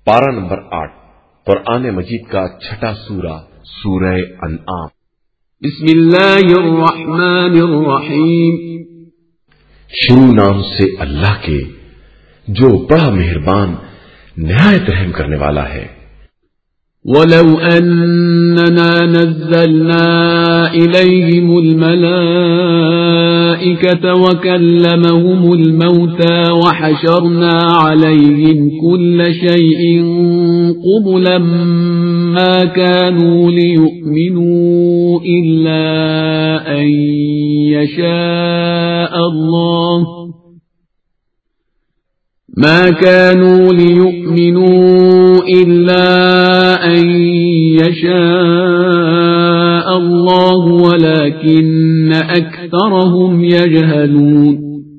پارہ نمبر 8 قرآن مجید کا چھٹا سورہ سورہ انعام۔ بسم اللہ الرحمن الرحیم۔ شروع نام سے اللہ کے جو بڑا مہربان نہایت رحم کرنے والا ہے۔ وَلَوْ أَنَّنَا نَزَّلْنَا إِلَيْهِمُ الْمَلَائِكَةَ وَكَلَّمَهُمُ الْمَوْتَى وَحَشَرْنَا عَلَيْهِمْ كُلَّ شَيْءٍ قُبُلًا مَا كَانُوا لِيُؤْمِنُوا إِلَّا أَن يَشَاءَ اللَّهُ ما كانوا ليؤمنوا إلا أن يشاء الله ولكن أكثرهم يجهلون۔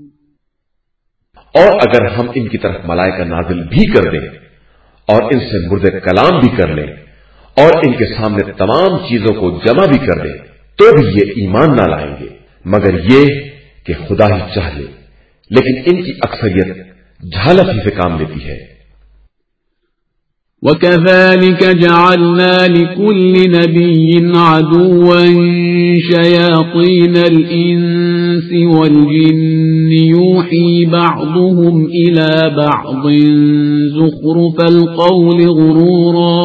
اور اگر ہم ان کی طرف ملائکہ نازل بھی کر دیں اور ان سے مردے کلام بھی کر لیں اور ان کے سامنے تمام چیزوں کو جمع بھی کر دیں تو بھی یہ ایمان نہ لائیں گے مگر یہ کہ خدا ہی چاہ لے، لیکن ان کی اکثریت جھالت ہی سے کام لیتی ہے۔ وَكَذَلِكَ جَعَلْنَا لِكُلِّ نَبِيٍّ عَدُوًّا شَيَاطِينَ الْإِنسِ وَالْجِنِّ يُوحِي بَعْضُهُمْ إِلَى بَعْضٍ زُخْرُفَ الْقَوْلِ غُرُورًا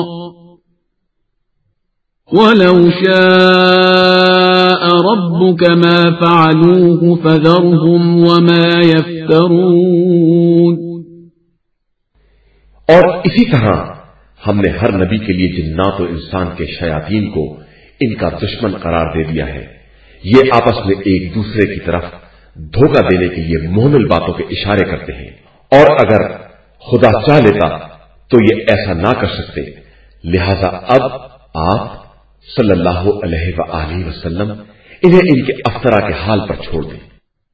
وَلَوْ شَاءَ رَبُّكَ مَا فَعَلُوهُ فَذَرْهُمْ وَمَا يَفْتَرُونَ۔ اور اسی طرح ہم نے ہر نبی کے لیے جنات و انسان کے شیاطین کو ان کا دشمن قرار دے دیا ہے۔ یہ آپس میں ایک دوسرے کی طرف دھوکہ دینے کے لیے محمل باتوں کے اشارے کرتے ہیں، اور اگر خدا چاہ لیتا تو یہ ایسا نہ کر سکتے، لہذا اب آپ صلی اللہ علیہ وآلہ وسلم انہیں ان کے افطرا کے حال پر چھوڑ دیں۔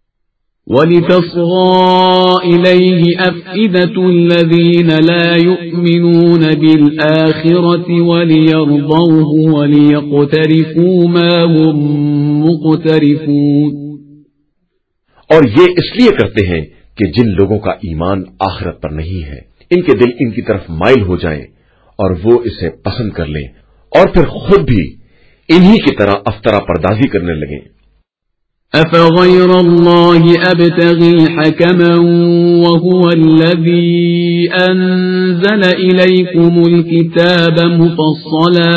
وَلِتَصْغَىٰ إِلَيْهِ أَفْئِدَةُ الَّذِينَ لَا يُؤْمِنُونَ بِالْآخِرَةِ وَلِيَرْضَوْهُ وَلِيَقْتَرِفُوا مَا هُمْ مُقْتَرِفُونَ۔ اور یہ اس لیے کرتے ہیں کہ جن لوگوں کا ایمان آخرت پر نہیں ہے ان کے دل ان کی طرف مائل ہو جائیں اور وہ اسے پسند کر لیں اور پھر خود بھی انہی کی طرح افطرا پردازی کرنے لگیں۔ أَفَغَيْرَ اللَّهِ أَبْتَغِي حَكَمًا وَهُوَ الَّذِي أَنزَلَ إِلَيْكُمُ الْكِتَابَ مُفَصَّلًا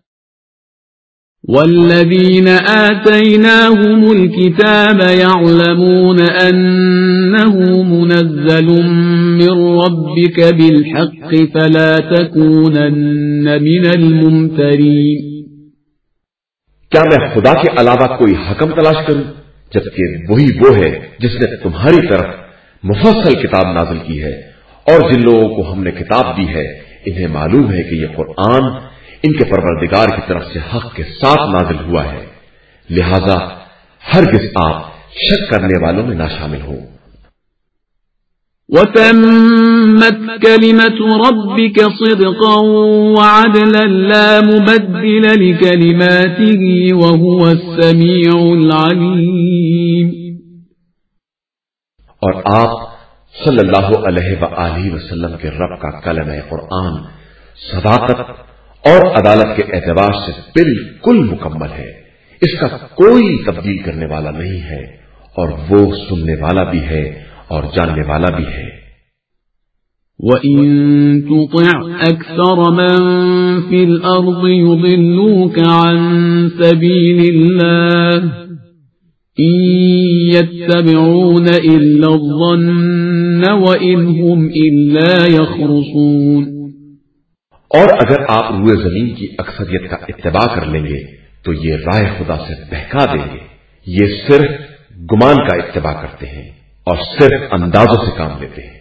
وَالَّذِينَ آتَيْنَاهُمُ الْكِتَابَ يَعْلَمُونَ أَنَّهُ مُنَزَّلٌ مِّن رَّبِّكَ بِالْحَقِّ فَلَا تَكُونَنَّ مِنَ الْمُمْتَرِينَ۔ کیا میں خدا کے علاوہ کوئی حکم تلاش کروں جبکہ وہی وہ ہے جس نے تمہاری طرف مفصل کتاب نازل کی ہے، اور جن لوگوں کو ہم نے کتاب دی ہے انہیں معلوم ہے کہ یہ قرآن ان کے پروردگار کی طرف سے حق کے ساتھ نازل ہوا ہے، لہذا ہرگز آپ شک کرنے والوں میں نہ شامل ہوں۔ وَتَمَّتْ كَلِمَةُ رَبِّكَ صِدْقًا وَعَدْلًا لَا مُبَدِّلَ لِكَلِمَاتِهِ وَهُوَ السَّمِيعُ الْعَلِيمُ۔ اور آپ صلی اللہ علیہ وآلہ وسلم کے رب کا کلمہ قرآن صداقت اور عدالت کے اعتبار سے بالکل مکمل ہے، اس کا کوئی تبدیل کرنے والا نہیں ہے، اور وہ سننے والا بھی ہے اور جاننے والا بھی ہے۔ وَإِن تُطِعْ أَكْثَرَ مَن فِي الْأَرْضِ يُضِلُّوكَ عَن سَبِيلِ اللَّهِ إِن يَتَّبِعُونَ إِلَّا الظَّنَّ وَإِنْ هُمْ إِلَّا يَخْرُصُونَ۔ اور اگر آپ روئے زمین کی اکثریت کا اتباع کر لیں گے تو یہ راہ خدا سے بہکا دیں گے، یہ صرف گمان کا اتباع کرتے ہیں اور صرف اندازوں سے کام لیتے ہیں۔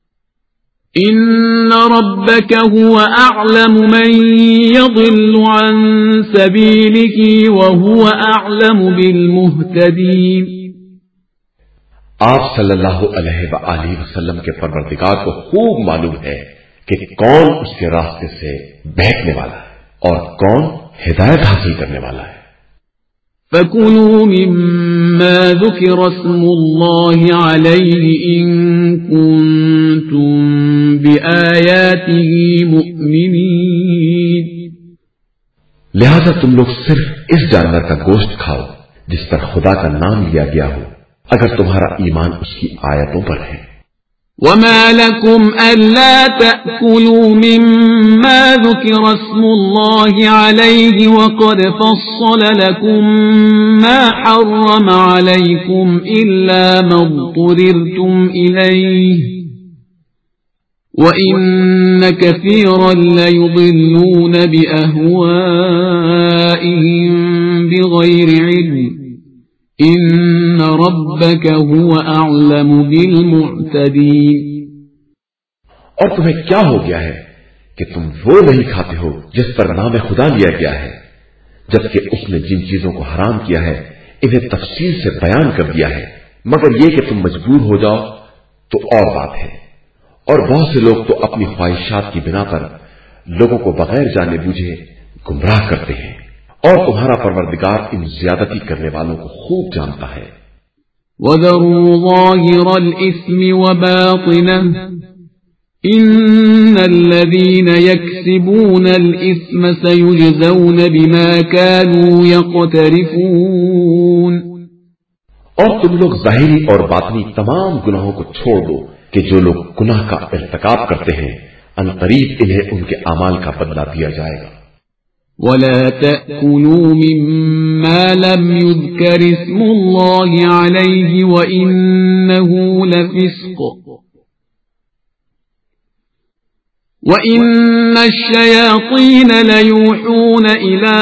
إِنَّ رَبَّكَ هُوَ أَعْلَمُ مَن يَضِلُّ عَن سَبِيلِهِ وَهُوَ أَعْلَمُ بِالْمُهْتَدِينَ۔ آپ صلی اللہ علیہ وآلہ وسلم کے پروردگار کو خوب معلوم ہے کہ کون اس کے راستے سے بہکنے والا ہے اور کون ہدایت حاصل کرنے والا ہے۔ فَكُلُوا مِمَّا ذُكِرَ اسْمُ اللَّهِ عَلَيْهِ إِن كُنتُم بآياته مؤمنين. لہذا تم لوگ صرف اس جانور کا گوشت کھاؤ جس پر خدا کا نام لیا گیا ہو، اگر تمہارا ایمان اس کی آیتوں پر ہے۔ وما لكم ألا تأكلوا مما ذكر اسم الله عليه وقد فصل لكم ما حرم عليكم إلا ما اضطررتم إليه وإن كثيرا ليضلون بأهوائهم بغير علم ان ربک هو اعلم بالمعتدین۔ اور تمہیں کیا ہو گیا ہے کہ تم وہ نہیں کھاتے ہو جس پر نام خدا لیا گیا ہے، جبکہ اس نے جن چیزوں کو حرام کیا ہے انہیں تفصیل سے بیان کر دیا ہے، مگر یہ کہ تم مجبور ہو جاؤ تو اور بات ہے۔ اور بہت سے لوگ تو اپنی خواہشات کی بنا پر لوگوں کو بغیر جانے بوجھے گمراہ کرتے ہیں، اور تمہارا پروردگار ان زیادتی کرنے والوں کو خوب جانتا ہے۔ وَذَرُوا ظَاهِرَ الْإِثْمِ وَبَاطِنَهُ إِنَّ الَّذِينَ يَكْسِبُونَ الْإِثْمَ سَيُجْزَوْنَ بِمَا كَانُوا يَقْتَرِفُونَ۔ اور تم لوگ ظاہری اور باطنی تمام گناہوں کو چھوڑ دو کہ جو لوگ گناہ کا ارتکاب کرتے ہیں ان قریب انہیں ان کے اعمال کا بدلہ دیا جائے گا۔ ولا تأكلوا مما لم يذكر اسم الله عليه وإنه لفسق وإن الشياطين ليوحون إلى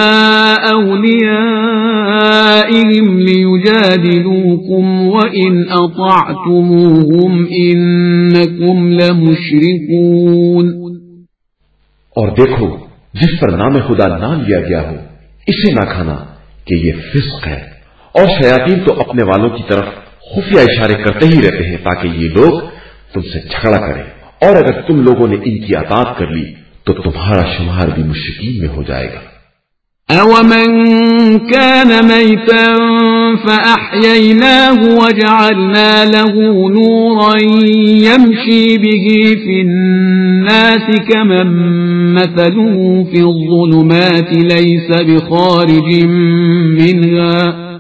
أوليائهم ليجادلوكم وإن أطعتموهم إنكم لمشركون۔ اور دیکھو جس پر نام خدا نہ لیا گیا ہو اسے نہ کھانا کہ یہ فسق ہے، اور شیاطین تو اپنے والوں کی طرف خفیہ اشارے کرتے ہی رہتے ہیں تاکہ یہ لوگ تم سے جھگڑا کریں، اور اگر تم لوگوں نے ان کی اطاعت کر لی تو تمہارا شمار بھی مشرکین میں ہو جائے گا۔ أَوَمَنْ كَانَ مَيْتًا فَأَحْيَيْنَاهُ وَجَعَلْنَا لَهُ نُورًا يَمْشِي بِهِ فِي النَّاسِ كَمَنْ مَثَلُهُ فِي الظُّلُمَاتِ لَيْسَ بِخَارِجٍ مِنْهَا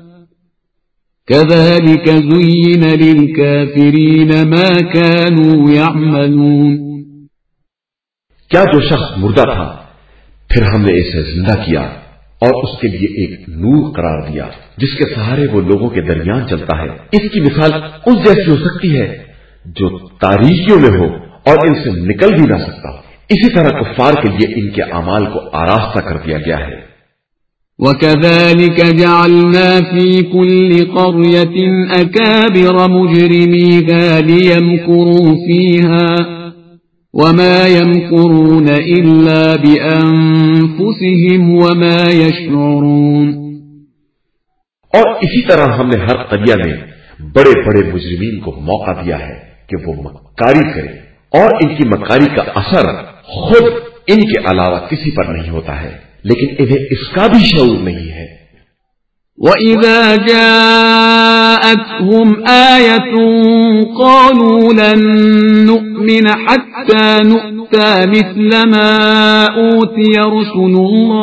كَذَلِكَ زُيِّنَ لِلْكَافِرِينَ مَا كَانُوا يَعْمَلُونَ۔ کیا جو شخص مردہ تھا پھر ہم نے اسے زندہ کیا اور اس کے لیے ایک نور قرار دیا جس کے سہارے وہ لوگوں کے درمیان چلتا ہے، اس کی مثال اس جیسی ہو سکتی ہے جو تاریکیوں میں ہو اور ان سے نکل بھی نہ سکتا۔ اسی طرح کفار کے لیے ان کے اعمال کو آراستہ کر دیا گیا ہے۔ وَكَذَلِكَ جَعَلْنَا فِي كُلِّ قَرْيَةٍ أَكَابِرَ مُجْرِمِيهَا لِيَمْكُرُوا فِيهَا وَمَا يَمْكُرُونَ إِلَّا بِأَنفُسِهِمْ وَمَا يَشْعُرُونَ۔ اور اسی طرح ہم نے ہر قريہ میں بڑے بڑے مجرمین کو موقع دیا ہے کہ وہ مکاری کریں، اور ان کی مکاری کا اثر خود ان کے علاوہ کسی پر نہیں ہوتا ہے، لیکن انہیں اس کا بھی شعور نہیں ہے۔ وَإِذَا جَاءَتْهُمْ آيَةٌ قَالُوا لَن نُّؤْمِنَ حَتَّى نُؤْتَى مِثْلَ مَا أُوتِيَ رُسُلُ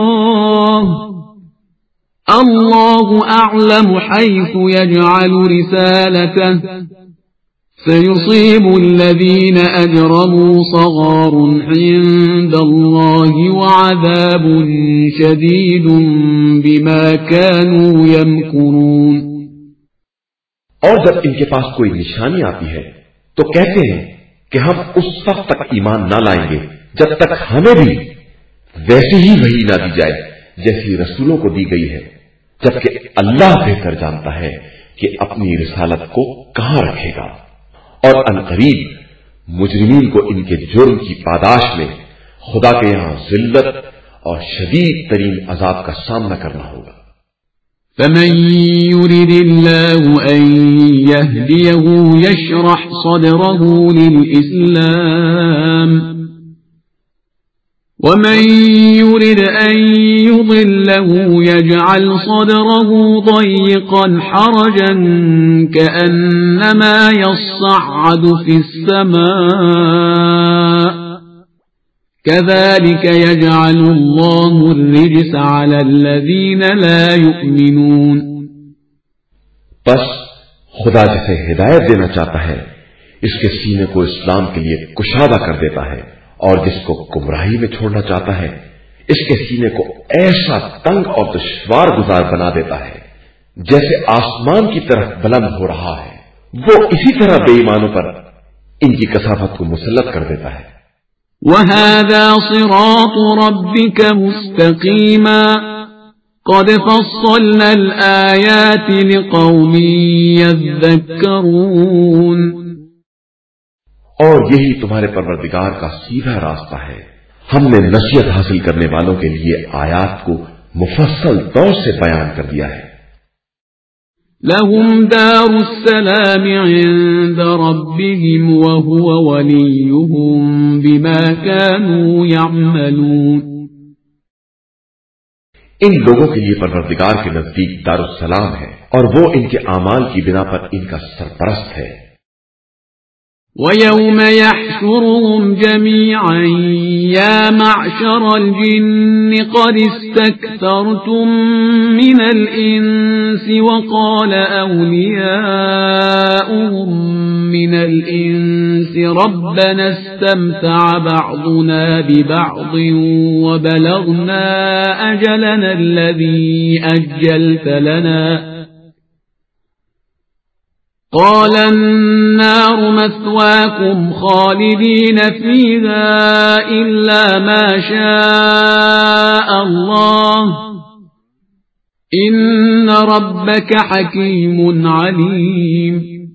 اللَّهُ أَعْلَمُ حَيْثُ يَجْعَلُ رِسَالَتَهُ سَيُصِيبُ الَّذِينَ أَجْرَمُوا صَغَارٌ عِندَ اللَّهِ وَعَذَابٌ شَدِيدٌ بِمَا كَانُوا يَمْكُرُونَ۔ اور جب ان کے پاس کوئی نشانی آتی ہے تو کہتے ہیں کہ ہم اس وقت تک ایمان نہ لائیں گے جب تک ہمیں بھی ویسی ہی وحی نہ دی جائے جیسی رسولوں کو دی گئی ہے، جبکہ اللہ بہتر جانتا ہے کہ اپنی رسالت کو کہاں رکھے گا، اور عنقریب مجرمین کو ان کے جرم کی پاداش میں خدا کے یہاں ذلت اور شدید ترین عذاب کا سامنا کرنا ہوگا۔ فَمَن يُرِدِ اللَّهُ أَن يَهْدِيَهُ يَشْرَحْ صَدْرَهُ لِلْإِسْلَامِ وَمَن يُرِدْ أَن يُضِلَّهُ يَجْعَلْ صَدْرَهُ ضَيِّقًا حَرَجًا كَأَنَّمَا يَصَّعَّدُ فِي السَّمَاءِ كذلك يجعل الله الرجس على الذين لا يؤمنون. بس خدا جسے ہدایت دینا چاہتا ہے اس کے سینے کو اسلام کے لیے کشادہ کر دیتا ہے، اور جس کو گمراہی میں چھوڑنا چاہتا ہے اس کے سینے کو ایسا تنگ اور دشوار گزار بنا دیتا ہے جیسے آسمان کی طرف بلند ہو رہا ہے. وہ اسی طرح بے ایمانوں پر ان کی کثافت کو مسلط کر دیتا ہے. وَهَذَا صِرَاطُ رَبِّكَ مُسْتَقِيمًا قَدْ فَصَّلْنَا الْآيَاتِ لِقَوْمٍ يَذَّكَّرُونَ. اور یہی تمہارے پروردگار کا سیدھا راستہ ہے. ہم نے نصیحت حاصل کرنے والوں کے لیے آیات کو مفصل طور سے بیان کر دیا ہے. لهم دار السلام عند ربهم وهو وليهم بما كانوا يعملون. ان لوگوں کے لیے پروردگار کے نزدیک دار السلام ہے اور وہ ان کے اعمال کی بنا پر ان کا سرپرست ہے. وَيَوْمَ يَحْشُرُهُمْ جَمِيعًا يَا مَعْشَرَ الْجِنِّ قَدِ اسْتَكْثَرْتُم مِّنَ الْإِنسِ وَقَالَ أَوْلِيَاؤُهُم مِّنَ الْإِنسِ رَبَّنَا اسْتَمْتَعَ بَعْضُنَا بِبَعْضٍ وَبَلَغْنَا أَجَلَنَا الَّذِي أَجَّلْتَ لَنَا قال النار مثواكم خالدين فيها إلا ما شاء الله إن ربك حكيم عليم.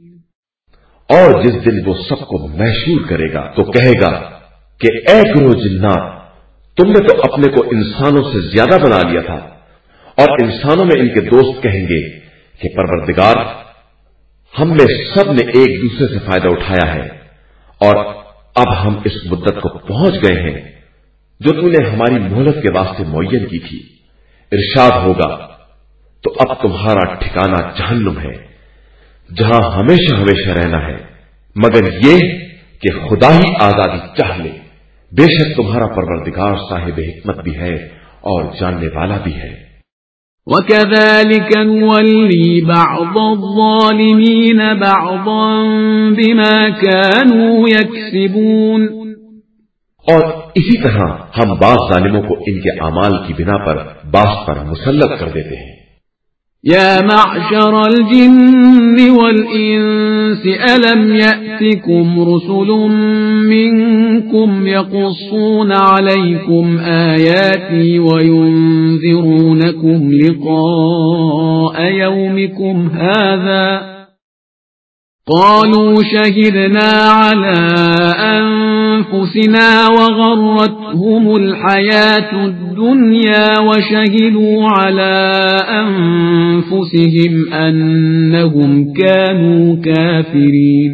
اور جس دن وہ سب کو محشور کرے گا تو کہے گا کہ اے گروہ جنات، تم نے تو اپنے کو انسانوں سے زیادہ بنا لیا تھا. اور انسانوں میں ان کے دوست کہیں گے کہ پروردگار، ہم نے سب نے ایک دوسرے سے فائدہ اٹھایا ہے اور اب ہم اس مدت کو پہنچ گئے ہیں جو تم نے ہماری مہلت کے واسطے معین کی تھی. ارشاد ہوگا تو اب تمہارا ٹھکانہ جہنم ہے جہاں ہمیشہ ہمیشہ رہنا ہے، مگر یہ کہ خدا ہی آزادی چاہ لے. بے شک تمہارا پروردگار صاحب حکمت بھی ہے اور جاننے والا بھی ہے. وَكَذَلِكَ نُوَلِّي بَعْضَ الظَّالِمِينَ بَعْضًا بِمَا كَانُوا يَكْسِبُونَ. اور اسی طرح ہم بعض ظالموں کو ان کے اعمال کی بنا پر بعض پر مسلط کر دیتے ہیں. يَا مَعْشَرَ الْجِنِّ وَالْإِنسِ أَلَمْ يَأْتِكُمْ رُسُلٌ مِّنكُمْ يَقُصُّونَ عَلَيْكُمْ آيَاتِي وَيُنذِرُونَكُمْ لِقَاءَ يَوْمِكُمْ هَٰذَا قَالُوا شَهِدْنَا عَلَىٰ أَنفُسِنَا وَغَرَّتْهُمُ الْحَيَاةُ الدُّنْيَا وَشَهِدُوا عَلَىٰ أَنفُسِهِمْ أَنَّهُمْ كَانُوا كَافِرِينَ.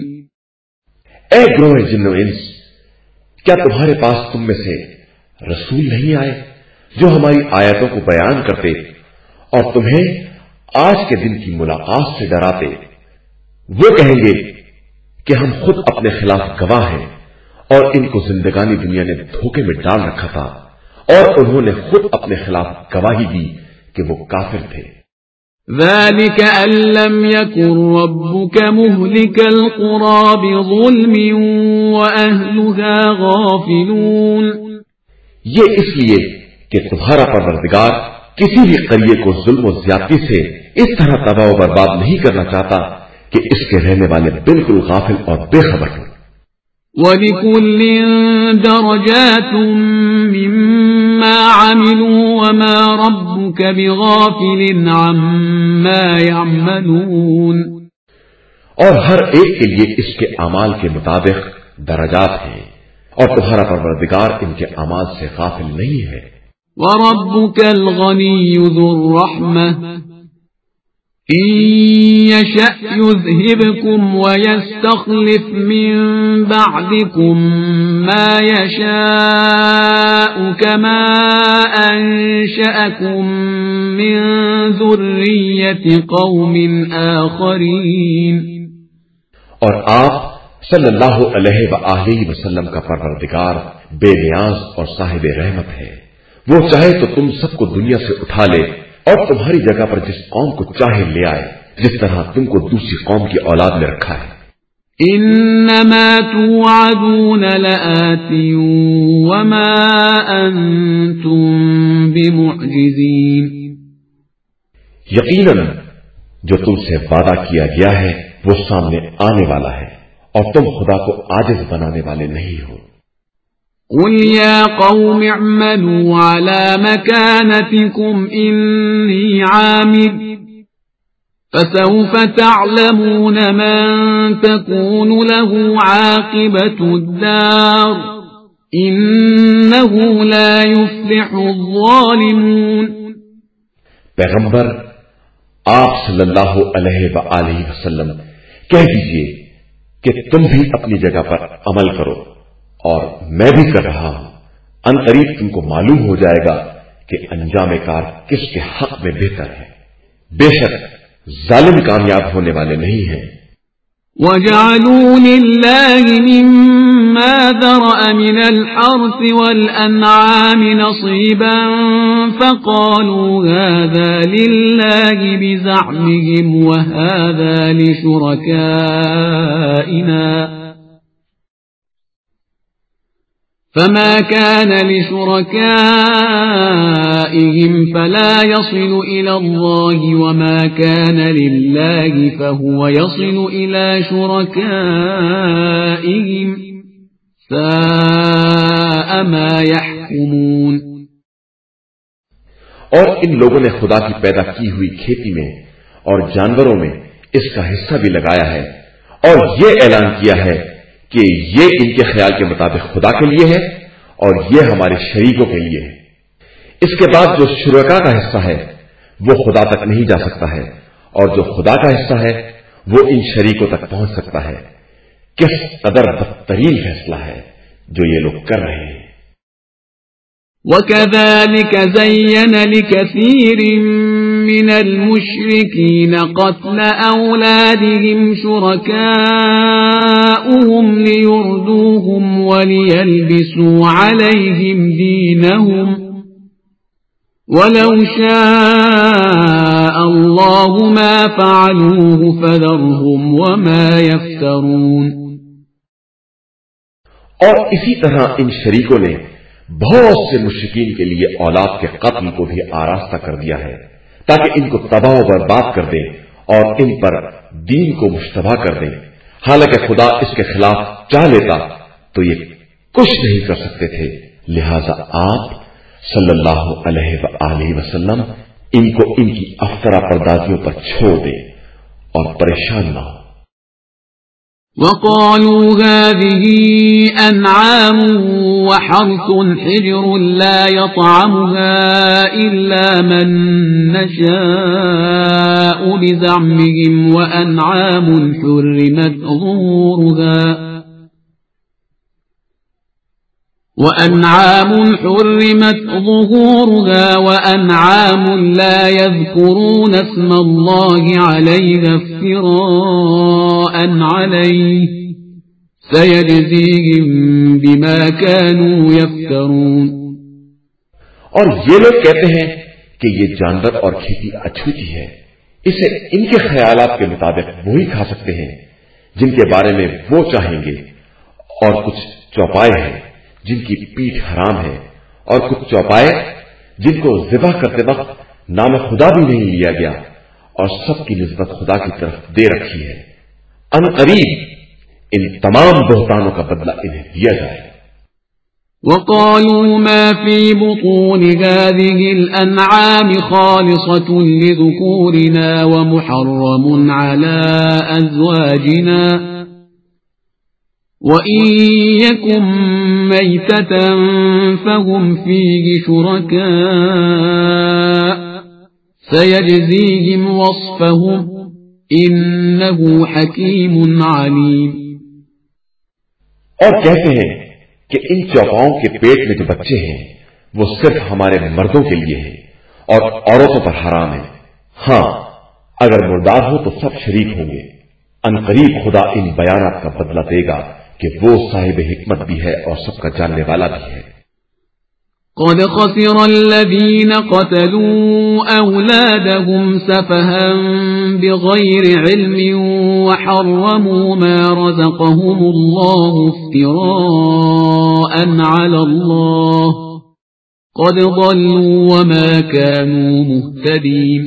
اے گروہ جن و انس، کیا تمہارے پاس تم میں سے رسول نہیں آئے جو ہماری آیتوں کو بیان کرتے اور تمہیں آج کے دن کی ملاقات سے ڈراتے؟ وہ کہیں گے کہ ہم خود اپنے خلاف گواہ ہیں اور ان کو زندگانی دنیا نے دھوکے میں ڈال رکھا تھا اور انہوں نے خود اپنے خلاف گواہی دی کہ وہ کافر تھے. ذَلِكَ أَن لَّمْ يَكُن رَّبُّكَ مُهْلِكَ الْقُرَىٰ بِظُلْمٍ وَأَهْلُهَا غَافِلُونَ. یہ اس لیے کہ تمہارا پروردگار کسی بھی قریے کو ظلم و زیادتی سے اس طرح تباہ و برباد نہیں کرنا چاہتا کہ اس کے رہنے والے بالکل غافل اور بے خبر ہوں. وَلِكُلٍّ دَرَجَاتٌ مِّمَّا عَمِلُوا وَمَا رَبُّكَ بِغَافِلٍ عَمَّا يَعْمَلُونَ. اور ہر ایک کے لیے اس کے اعمال کے مطابق درجات ہیں اور تمہارا پروردگار ان کے اعمال سے غافل نہیں ہے. وَرَبُّكَ الْغَنِيُّ ذُو الرَّحْمَةِ إِن يَشَأْ يُذْهِبْكُمْ وَيَسْتَخْلِفْ مِن بَعْدِكُم مَّا يَشَاءُ كَمَا أَنشَأَكُم مِّن ذُرِّيَّةِ قَوْمٍ آخَرِينَ. اور آپ सल्लल्लाहु अलैहि वसल्लम का परवरदिगार बेनियाज और साहिब रहमत है। वो चाहे तो तुम सबको दुनिया से उठा ले और तुम्हारी जगह पर जिस कौम को चाहे ले आए, जिस तरह तुमको दूसरी कौम की औलाद में रखा है। इन्नमा तुअदून लआतियुन वमा अंतुम बिमुअजिजीन। यकीनन जो तुमसे वादा किया गया है वो सामने आने वाला है और तुम खुदा को आजिज बनाने वाले नहीं हो। قل يا قوم اعملوا على مكانتكم إني عامل فسوف تعلمون من تكون له عاقبة الدار إنه لا يفلح الظالمون۔ पैगंबर आप सल्लल्लाहु अलैहि वसल्लम कह दीजिए कि तुम भी अपनी जगह पर अमल करो और मैं भी कर रहा हूं। अनकरीब तुमको मालूम हो जाएगा कि अंजाम कार किसके हक में बेहतर है। बेशक जालिम कामयाब होने वाले नहीं हैं। وَجَعَلُوا لِلَّهِ مِمَّا ذَرَأَ مِنَ الْحَرْثِ وَالْأَنْعَامِ نَصِيبًا فَقَالُوا هَذَا لِلَّهِ بِزَعْمِهِمْ وَهَذَا لِشُرَكَائِنَا فما كان لشركائهم فلا يصل إلى الله وما كان لله فهو يصل إلى شركائهم ساء ما يحكمون۔ और इन लोगों ने खुदा की पैदा की हुई खेती में और जानवरों में इसका हिस्सा भी लगाया है और ये ऐलान किया है कि ये इनके ख्याल के मुताबिक खुदा के लिए है और ये हमारे शरीकों के लिए है। इसके बाद जो शुरका का हिस्सा है वो खुदा तक नहीं जा सकता है और जो खुदा का हिस्सा है वो इन शरीकों तक पहुंच सकता है। किस कदर बदतरीन फैसला है जो ये लोग कर रहे हैं। وَكَذَلِكَ زَيَّنَ لِكَثِيرٍ مِّنَ الْمُشْرِكِينَ قَتْلَ أَوْلَادِهِمْ شُرَكَاؤُهُمْ لِيُرْدُوهُمْ وَلِيَلْبِسُوا عَلَيْهِمْ دِينَهُمْ وَلَوْ شَاءَ اللَّهُ مَا فَعَلُوهُ فَذَرْهُمْ وَمَا يَفْتَرُونَ۔ और इसी तरह इन शरीकों ने बहुत से मुश्रिकीन के लिए औलाद के कत्ल को भी आरास्ता कर दिया है ताकि इनको तबाह व बर्बाद कर दे और इन पर दीन को मुश्तबा कर दे। हालांकि खुदा इसके खिलाफ चाह लेता तो ये कुछ नहीं कर सकते थे। लिहाजा आप सल्लल्लाहु अलैहि वसल्लम इनको इनकी अफ्तरा पर्दाजियों पर छोड़ दे और परेशान न हो। وَقَالُوا هَذِهِ أَنْعَامٌ وَحَرْثٌ حِجْرٌ لَا يَطْعَمُهَا إِلَّا مَن نَّشَاءُ بِزَعْمِهِمْ وَأَنْعَامٌ حُرِّمَتْ ظُهُورُهَا وَأَنْعَامٌ لَا يَذْكُرُونَ اسْمَ اللَّهِ عَلَيْهَا افْتِرَاءً عَلَيْهِ سَيَجْزِيهِمْ بِمَا كَانُوا يَفْتَرُونَ۔ और ये लोग कहते हैं कि ये जानवर और खेती अछूती है, इसे इनके ख्यालात के मुताबिक वो ही खा सकते हैं जिनके बारे में वो चाहेंगे। और कुछ चौपाए हैं जिनकी पीठ हराम है और कुछ चौपाए जिनको ज़िबा करते वक्त नाम खुदा भी नहीं लिया गया और सबकी निस्बत खुदा की तरफ दे रखी है। अनकरीब इन तमाम बहतानों का बदला इन्हें दिया जाएगा। وَقَالُوا مَا فِي بُطُونِ هَذِهِ الْأَنْعَامِ خَالِصَةٌ لِذُكُورِنَا وَمُحَرَّمٌ عَلَى أَزْوَاجِنَا وَإِن يَكُن مَّيْتَةً فَهُمْ فِيهِ شُرَكَاءُ سَيَجْزِيهِمْ وَصْفَهُمْ إِنَّهُ حَكِيمٌ عَلِيمٌ۔ और कहते हैं कि इन चौपाओं के पेट में जो बच्चे हैं वो सिर्फ हमारे मर्दों के लिए हैं और औरतों पर हराम है। हां, अगर मुर्दार हो तो सब शरीक होंगे। अनकरीब खुदा इन बयानात का बदला देगा कि वो साहिब हिकमत भी है और सबका जानने वाला भी है। قد خسر الذين قتلوا أولادهم سفها بغير علم وحرموا ما رزقهم الله افتراء على الله قد ضلوا وما كانوا مهتدين۔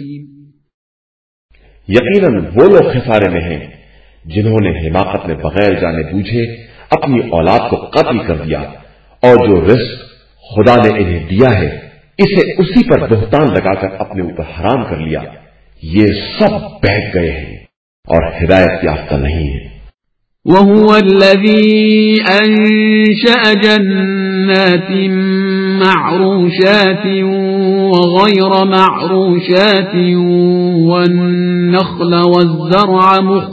یقیناً وہ لوگ خسارے میں ہیں جنہوں نے حماقت میں بغیر جانے بوجھے اپنی اولاد کو قتل کر دیا، اور جو رزق خدا نے انہیں دیا ہے اسے اسی پر بہتان لگا کر اپنے اوپر حرام کر لیا، یہ سب بہک گئے ہیں اور ہدایت یافتہ نہیں ہیں۔ وَهُوَ الَّذِي أَنشَأَ جَنَّاتٍ مَّعْرُوشَاتٍ وَغَيْرَ مَعْرُوشَاتٍ وَالنَّخْلَ وَالزَّرْعَ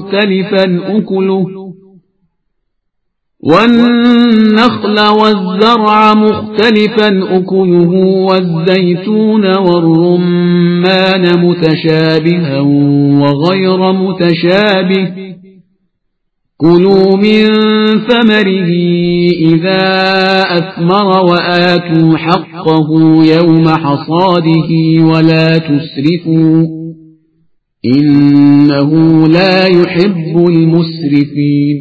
مُخْتَلِفًا أُكُلُهُ وَالزَّيْتُونَ وَالرُّمَّانَ مُتَشَابِهًا وَغَيْرَ مُتَشَابِهٍ كُلُوا مِن ثَمَرِهِ إِذَا أَثْمَرَ وَآتُوا حَقَّهُ يَوْمَ حَصَادِهِ وَلَا تُسْرِفُوا إِنَّهُ لَا يُحِبُّ الْمُسْرِفِينَ۔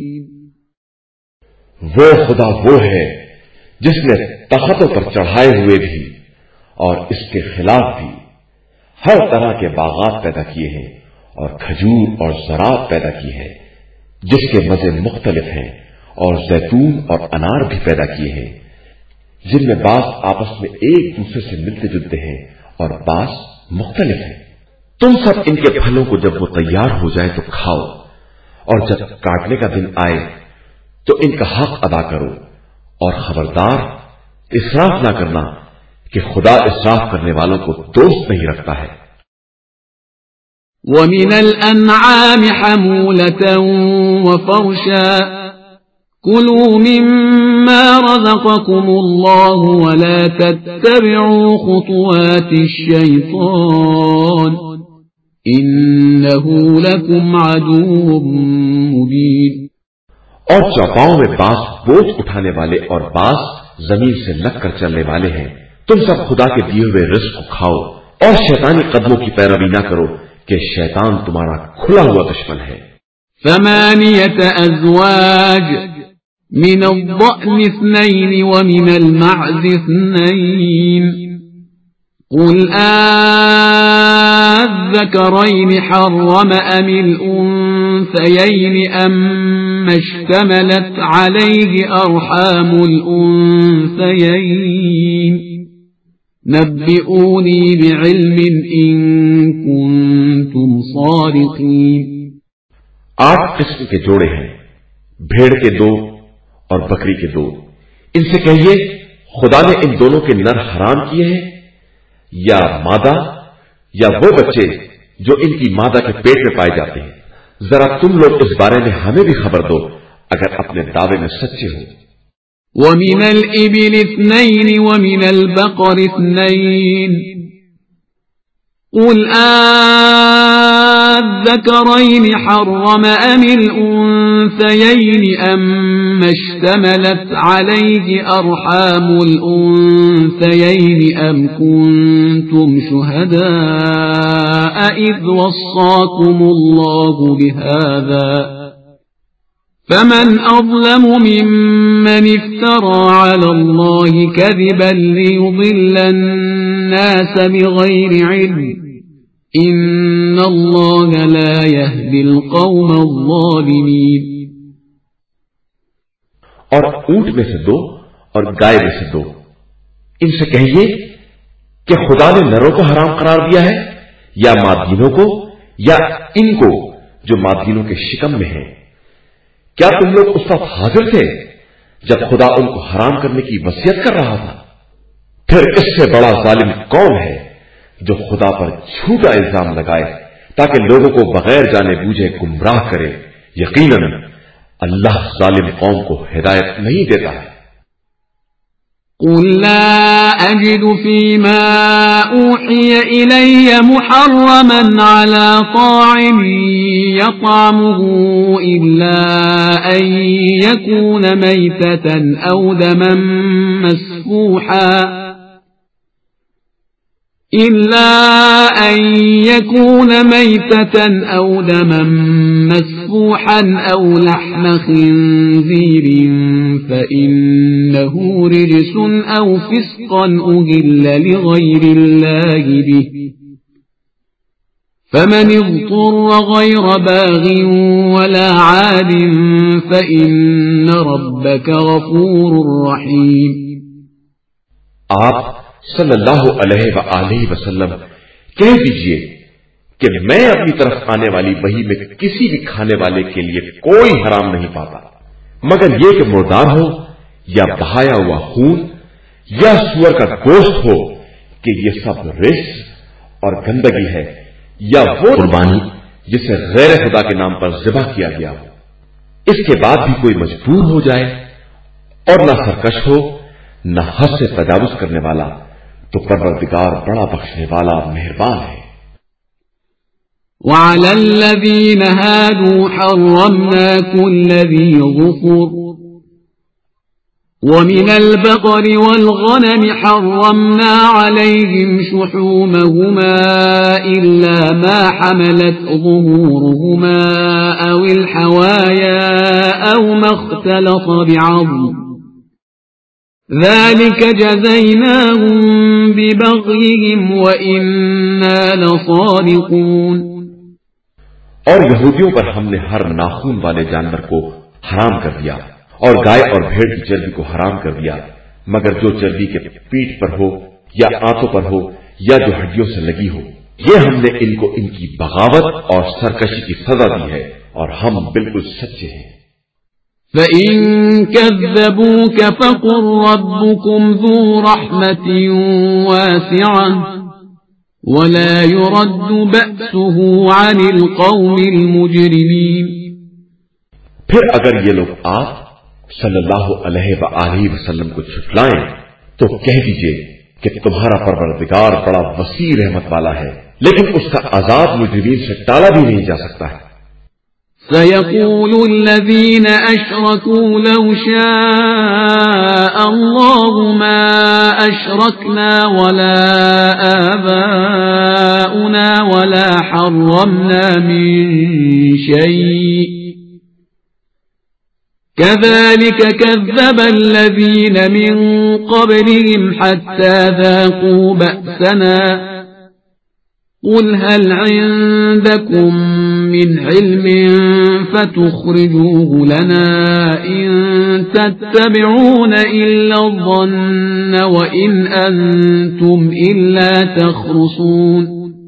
وہ خدا وہ ہے جس نے تختوں پر چڑھائے ہوئے بھی اور اس کے خلاف بھی ہر طرح کے باغات پیدا کیے ہیں اور کھجور اور زراعت پیدا کی ہے جس کے مزے مختلف ہیں، اور زیتون اور انار بھی پیدا کیے ہیں جن میں بعض آپس میں ایک دوسرے سے ملتے جلتے ہیں اور بعض مختلف ہیں۔ تم سب ان کے پھلوں کو جب وہ تیار ہو جائے تو کھاؤ، اور جب کاٹنے کا دن آئے تو ان کا حق ادا کرو، اور خبردار اسراف نہ کرنا کہ خدا اسراف کرنے والوں کو دوست نہیں رکھتا ہے۔ وَمِنَ الْأَنْعَامِ حَمُولَةً وَفَرْشًا كُلُوا مِمَّا رَزَقَكُمُ اللَّهُ وَلَا تَتَّبِعُوا خُطُوَاتِ الشَّيْطَانِ إِنَّهُ لَكُمْ عَدُوٌّ مُبِينٌ۔ اور چوپاؤں میں بعض بوجھ اٹھانے والے اور بعض زمین سے لگ کر چلنے والے ہیں، تم سب خدا کے دیے ہوئے رزق کو کھاؤ اور شیطانی قدموں کی پیروی نہ کرو کہ شیطان تمہارا کھلا ہوا دشمن ہے۔ 8 أزواج من الضأن 2 ومن المعز 2 قل الذكرين حرم أم الأنثيين أما اشتملت عليه أرحام الأنثيين نبئوني بعلم إن كنتم صادقين۔ 8 قسم کے جوڑے ہیں، بھیڑ کے 2 اور بکری کے 2۔ ان سے کہیے خدا نے ان دونوں کے نر حرام کیے ہیں یا مادہ یا وہ بچے جو ان کی مادہ کے پیٹ میں پائے جاتے ہیں؟ ذرا تم لوگ اس بارے میں ہمیں بھی خبر دو اگر اپنے دعوے میں سچے ہو۔ وَمِنَ الْإِبِلِ 2 وَمِنَ الْبَقَرِ 2 قُلْ الذَّكَرَيْنِ حَرَّمَ أَمِ الْأُنثَيَيْنِ أَمَّا اشْتَمَلَتْ عَلَيْهِ أَرْحَامُ الْأُنثَيَيْنِ أَمْ كُنتُمْ شُهَدَاءَ إِذْ وَصَّاكُمُ اللَّهُ بِهَذَا فمن أظلم ممن افترى على الله كذبا ليضل الناس بغير علم إن الله لا يهدي القوم الظالمين۔ اور اونٹ میں سے 2 اور گائے میں سے 2، ان سے کہیے کہ خدا نے نروں کو حرام قرار دیا ہے یا مادینوں کو یا ان کو جو مادینوں کے شکم میں ہیں؟ کیا تم لوگ اس وقت حاضر تھے جب خدا ان کو حرام کرنے کی وصیت کر رہا تھا؟ پھر اس سے بڑا ظالم کون ہے جو خدا پر جھوٹا الزام لگائے تاکہ لوگوں کو بغیر جانے بوجھے گمراہ کرے؟ یقیناً اللہ ظالم قوم کو ہدایت نہیں دیتا ہے۔ قل لا أجد فيما أوحي إلي محرما على طاعم يطعمه إلا أن يكون ميتة أو دما مسفوحا أو لحم خنزير فإنه رجس أو فسقا أهل لغير الله به فمن اضطر غير باغ ولا عاد فإن ربك غفور رحيم. آپ صلی اللہ علیہ وآلہ وسلم کہہ دیجئے کہ میں اپنی طرف آنے والی وحی میں کسی بھی کھانے والے کے لیے کوئی حرام نہیں پاتا مگر یہ کہ مردار ہو یا بہایا ہوا خون یا سور کا گوشت ہو کہ یہ سب رجس اور گندگی ہے یا وہ قربانی جسے غیر خدا کے نام پر ذبح کیا گیا ہو. اس کے بعد بھی کوئی مجبور ہو جائے اور نہ سرکش ہو نہ حد سے تجاوز کرنے والا تو پروردگار بڑا بخشنے والا مہربان ہے. وعلى الذين هادوا حرمنا كل ذي ظفر ومن البقر والغنم حرمنا عليهم شحومهما إلا ما حملت ظهورهما أو الحوايا أو ما اختلط بعظم ذلك جزيناهم ببغيهم وإنا لصادقون. اور یہودیوں پر ہم نے ہر ناخون والے جانور کو حرام کر دیا اور گائے اور بھیڑ کی چربی کو حرام کر دیا مگر جو چربی کے پیٹھ پر ہو یا آنتوں پر ہو یا جو ہڈیوں سے لگی ہو یہ ہم نے ان کو ان کی بغاوت اور سرکشی کی سزا دی ہے اور ہم بالکل سچے ہیں. فَإِن كَذَّبُوكَ فَقُلْ رَبُّكُمْ ذُو رَحْمَةٍ وَاسِعَةٍ وَلَا يُرَدُّ بَأْسُهُ عَنِ الْقَوْمِ الْمُجْرِمِينَ. پھر اگر یہ لوگ آپ صلی اللہ علیہ وآلہ وسلم کو جھٹلائیں تو کہہ دیجئے کہ تمہارا پروردگار بڑا وسیع رحمت والا ہے لیکن اس کا عذاب مجرمین سے ٹالا بھی نہیں جا سکتا ہے. سيقول الذين أشركوا لو شاء الله ما أشركنا ولا آباؤنا ولا حرمنا من شيء كذلك كذب الذين من قبلهم حتى ذاقوا بأسنا قل هل عندكم من علم فتخرجوه لنا إن تتبعون إلا الظن وإن أنتم إلا تخرصون.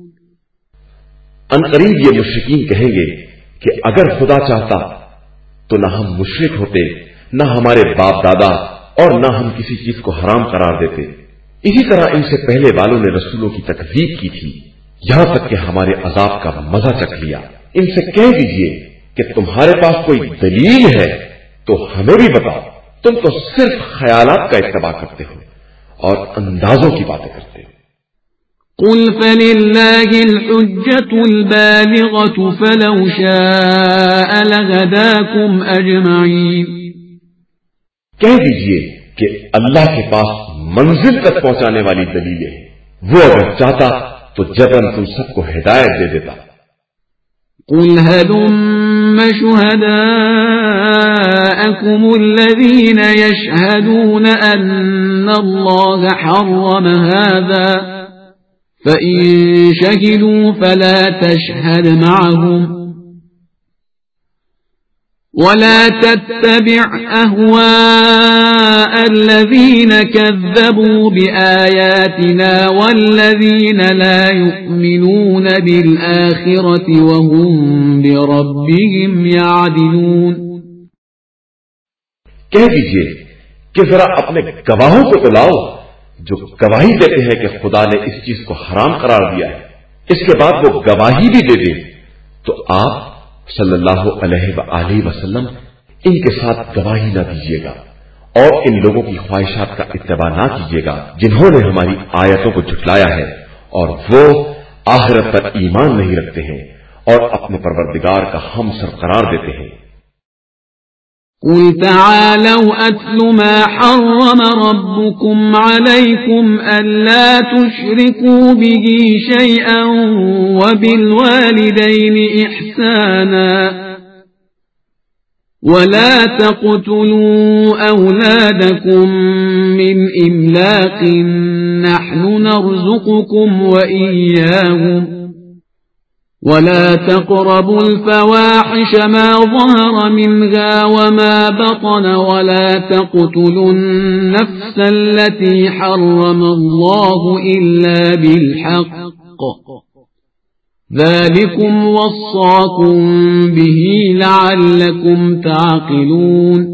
ان قریب یہ مشرکین کہیں گے کہ اگر خدا چاہتا تو نہ ہم مشرک ہوتے نہ ہمارے باپ دادا اور نہ ہم کسی چیز کو حرام قرار دیتے. اسی طرح ان سے پہلے والوں نے رسولوں کی تکذیب کی تھی یہاں تک کہ ہمارے عذاب کا مزہ چکھ لیا. ان سے کہہ دیجئے کہ تمہارے پاس کوئی دلیل ہے تو ہمیں بھی بتاؤ. تم تو صرف خیالات کا اتباع کرتے ہو اور اندازوں کی باتیں کرتے ہو. قل فللہ الحجة البالغة فلو شاء لهداكم اجمعین. کہہ دیجئے کہ اللہ کے پاس منزل تک پہنچانے والی دلیلیں ہیں. وہ اگر چاہتا تو جبرن تم سب کو ہدایت دے دیتا. قل هلم شهداءكم الذين يشهدون أن الله حرم هذا فإن شهدوا فلا تشهد معهم ولا تتبع أهواء الذين كذبوا بآياتنا والذين لا يؤمنون بالآخرة وهم بربهم يعدلون. کہہ دیجئے کہ ذرا اپنے گواہوں کو تو لاؤ جو گواہی دیتے ہیں کہ خدا نے اس چیز کو حرام قرار دیا ہے. اس کے بعد وہ گواہی بھی دے دیں تو آپ صلی اللہ علیہ وآلہ وسلم ان کے ساتھ گواہی نہ دیجیے گا اور ان لوگوں کی خواہشات کا اتباع نہ کیجیے گا جنہوں نے ہماری آیتوں کو جھٹلایا ہے اور وہ آخرت پر ایمان نہیں رکھتے ہیں اور اپنے پروردگار کا ہمسر قرار دیتے ہیں۔ قل تعالوا أتل ما حرم ربكم عليكم ألا تشركوا به شيئا وبالوالدين إحسانا ولا تقتلوا أولادكم من إملاق نحن نرزقكم وإياهم ولا تقربوا الفواحش ما ظهر منها وما بطن ولا تقتلوا النفس التي حرم الله إلا بالحق ذلكم وصاكم به لعلكم تعقلون۔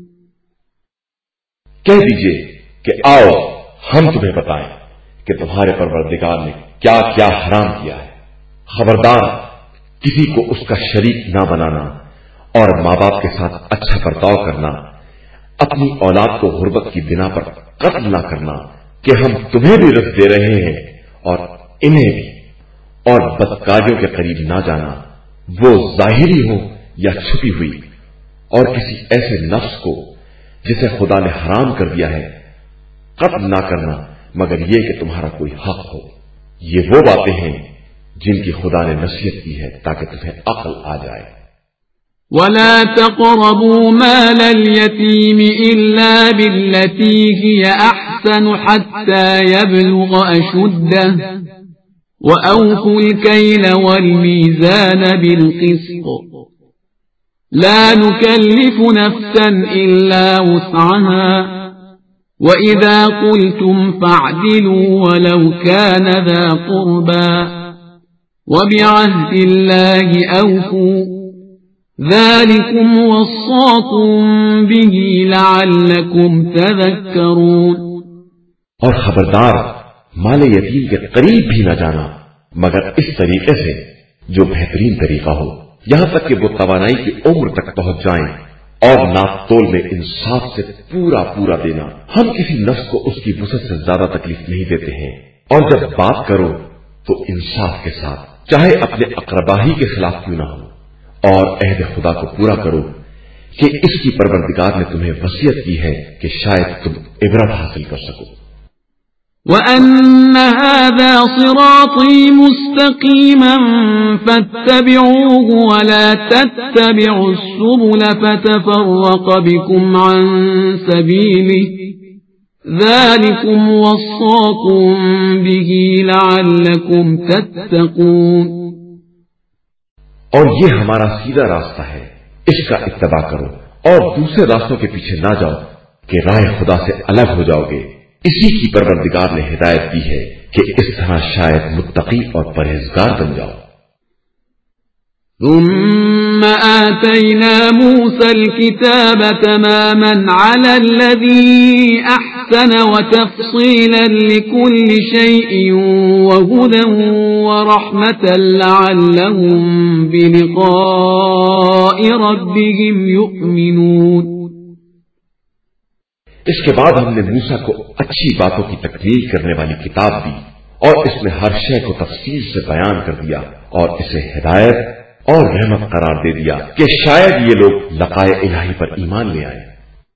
کہہ دیجئے کہ آؤ ہم تمہیں بتائیں کہ تمہارے پروردگار نے کیا کیا حرام کیا ہے۔ خبردار کسی کو اس کا شریک نہ بنانا اور ماں باپ کے ساتھ اچھا برتاؤ کرنا، اپنی اولاد کو غربت کی بنا پر قتل نہ کرنا کہ ہم تمہیں بھی رزق دے رہے ہیں اور انہیں بھی، اور بدکاریوں کے قریب نہ جانا، وہ ظاہری ہو یا چھپی ہوئی، اور کسی ایسے نفس کو جسے خدا نے حرام کر دیا ہے قتل نہ کرنا مگر یہ کہ تمہارا کوئی حق ہو۔ یہ وہ باتیں ہیں جن کی خدا نے نصیحت کی ہے تاکہ تمہیں عقل آ جائے۔ ولا تقربوا مال اليتيم إلا بالتي هي أحسن حتى يبلغ أشده وأوفوا الكيل والميزان بالقسط لا نكلف نفسا إلا وسعها وإذا قلتم فاعدلوا ولو كان ذا قربى وبعهد الله أوفوا ذلكم وصاكم به لعلكم تذكرون۔ اور خبردار مال یتیم کے قریب بھی نہ جانا مگر اس طریقے سے جو بہترین طریقہ ہو، یہاں تک کہ وہ توانائی کی عمر تک پہنچ جائیں، اور ناپ تول میں انصاف سے پورا پورا دینا۔ ہم کسی نفس کو اس کی وسعت سے زیادہ تکلیف نہیں دیتے ہیں، اور جب بات کرو تو انصاف کے ساتھ، چاہے اپنے اقربا ہی کے خلاف کیوں نہ ہو، اور عہد خدا کو پورا کرو کہ اس کی پروردگار نے تمہیں وصیت کی ہے کہ شاید تم عبرت حاصل کر سکو۔ وَأَنَّ هَذَا صِرَاطِي مُسْتَقِيمًا فَاتَّبِعُوهُ وَلَا تَتَّبِعُوا السُّبُلَ فَتَفَرَّقَ بِكُمْ عَن سَبِيلِهِ ذَلِكُمْ وَصَّاكُمْ بِهِ لَعَلَّكُمْ تَتَّقُونَ۔ اور یہ ہمارا سیدھا راستہ ہے، اس کا اتباع کرو اور دوسرے راستوں کے پیچھے نہ جاؤ کہ راہ خدا سے الگ ہو جاؤ گے۔ اسی کی پروردگار نے ہدایت دی ہے کہ اس طرح شاید متقی اور پرہیزگار بن جاؤ۔ ثم آتينا موسى الكتاب تماما على الذي أحسن وتفصيلا لكل شيء وهدى ورحمة لعلهم بلقاء ربهم يؤمنون۔ اس کے بعد ہم نے موسیٰ کو اچھی باتوں کی تکمیل کرنے والی کتاب دی اور اس میں ہر شے کو تفصیل سے بیان کر دیا اور اسے ہدایت اور رحمت قرار دے دیا کہ شاید یہ لوگ لقائے الہی پر ایمان لے آئے۔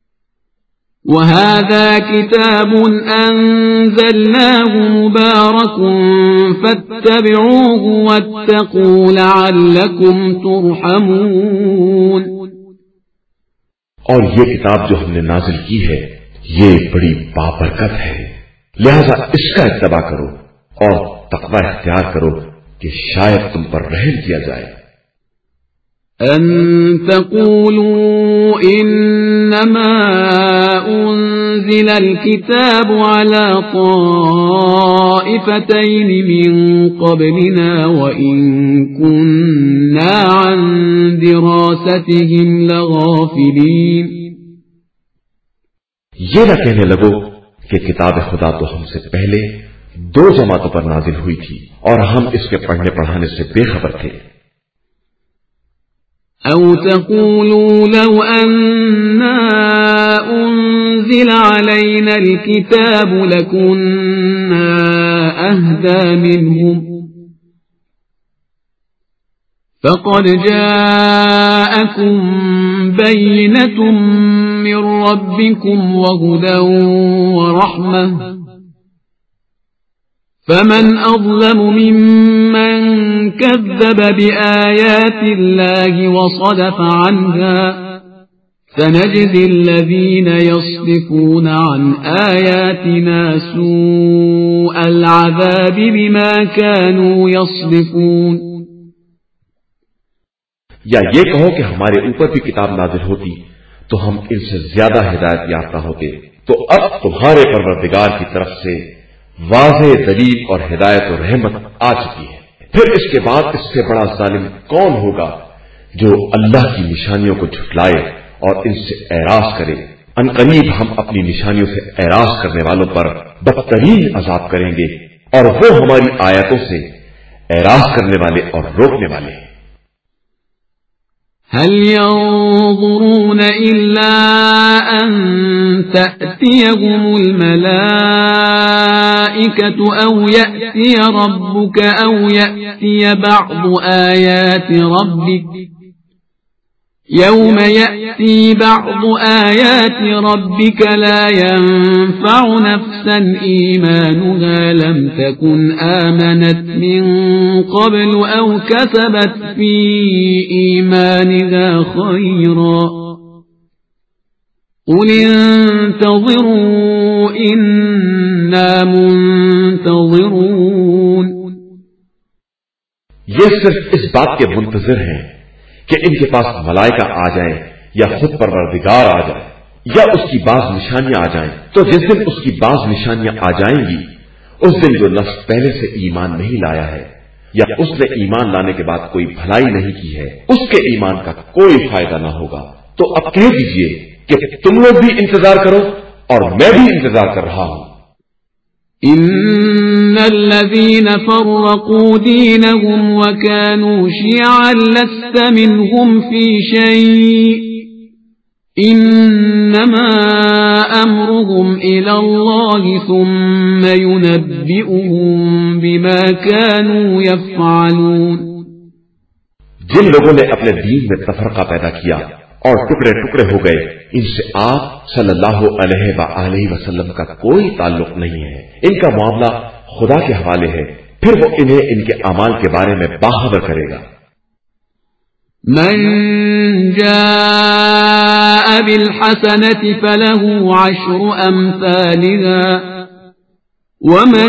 وَهَذَا كِتَابٌ أَنزَلْنَاهُ مُبَارَكٌ فَاتَّبِعُوهُ وَاتَّقُوا لَعَلَّكُمْ تُرْحَمُونَ۔ اور یہ کتاب جو ہم نے نازل کی ہے یہ بڑی بابرکت ہے، لہذا اس کا اتباع کرو اور تقوی اختیار کرو کہ شاید تم پر رحم کیا جائے۔ أن تقولوا إنما أنزل الكتاب على طائفتين من قبلنا وإن كنا عن دراستهم لغافلين۔ یہ نہ کہنے لگو کہ کتاب خدا تو ہم سے پہلے 2 جماعتوں پر نازل ہوئی تھی اور ہم اس کے پڑھنے پڑھانے سے بے خبر تھے۔ أو تقولوا لو أنا أنزل علينا الكتاب لكنا أهدى منهم فقد جاءكم بينة من ربكم وهدى ورحمة فمن أظلم ممن كذب بآيات الله وصدف عنها سنجزي الذين يصدفون عن آياتنا سوء العذاب بما كانوا يصدفون. یا یہ کہو کہ ہمارے اوپر بھی کتاب نازل ہوتی تو ہم ان سے زیادہ ہدایت یافتہ ہوتے. تو اب تمہارے پروردگار کی طرف سے واضح دلیل اور ہدایت و رحمت آ چکی ہے. پھر اس کے بعد اس سے بڑا ظالم کون ہوگا جو اللہ کی نشانیوں کو جھٹلائے اور ان سے اعراض کرے. ان قریب ہم اپنی نشانیوں سے اعراض کرنے والوں پر بدترین عذاب کریں گے اور وہ ہماری آیتوں سے اعراض کرنے والے اور روکنے والے ہیں. هل ينظرون إلا أن تأتيهم الملائكة أو يأتي ربك أو يأتي بعض آيات ربك يوم يأتي بعض آيات ربك لا ينفع نفسا إيمانها لم تكن آمنت من قبل أو كسبت في إيمانها خيرا قل انتظروا إنا منتظرون. یہ صرف اس بات کے منتظر ہیں کہ ان کے پاس ملائکہ آ جائیں یا خود پروردگار آ جائے یا اس کی بعض نشانیاں آ جائیں. تو جس دن اس کی بعض نشانیاں آ جائیں گی اس دن جو نفس پہلے سے ایمان نہیں لایا ہے یا اس نے ایمان لانے کے بعد کوئی بھلائی نہیں کی ہے اس کے ایمان کا کوئی فائدہ نہ ہوگا. تو اب کہہ دیجئے کہ تم لوگ بھی انتظار کرو اور میں بھی انتظار کر رہا ہوں. إن الذين فرقوا دينهم وكانوا شيعا لست منهم في شيء إنما أمرهم إلى الله ثم ينبئهم بما كانوا يفعلون. جن لوگوں نے اپنے دین میں تفرقہ پیدا کیا اور ٹکڑے ٹکڑے ہو گئے ان سے آپ صلی اللہ علیہ وآلہ وسلم کا کوئی تعلق نہیں ہے. ان کا معاملہ خدا کے حوالے ہے پھر وہ انہیں ان کے اعمال کے بارے میں باخبر کرے گا. من جاء بالحسنة فله 10 أمثالها ومن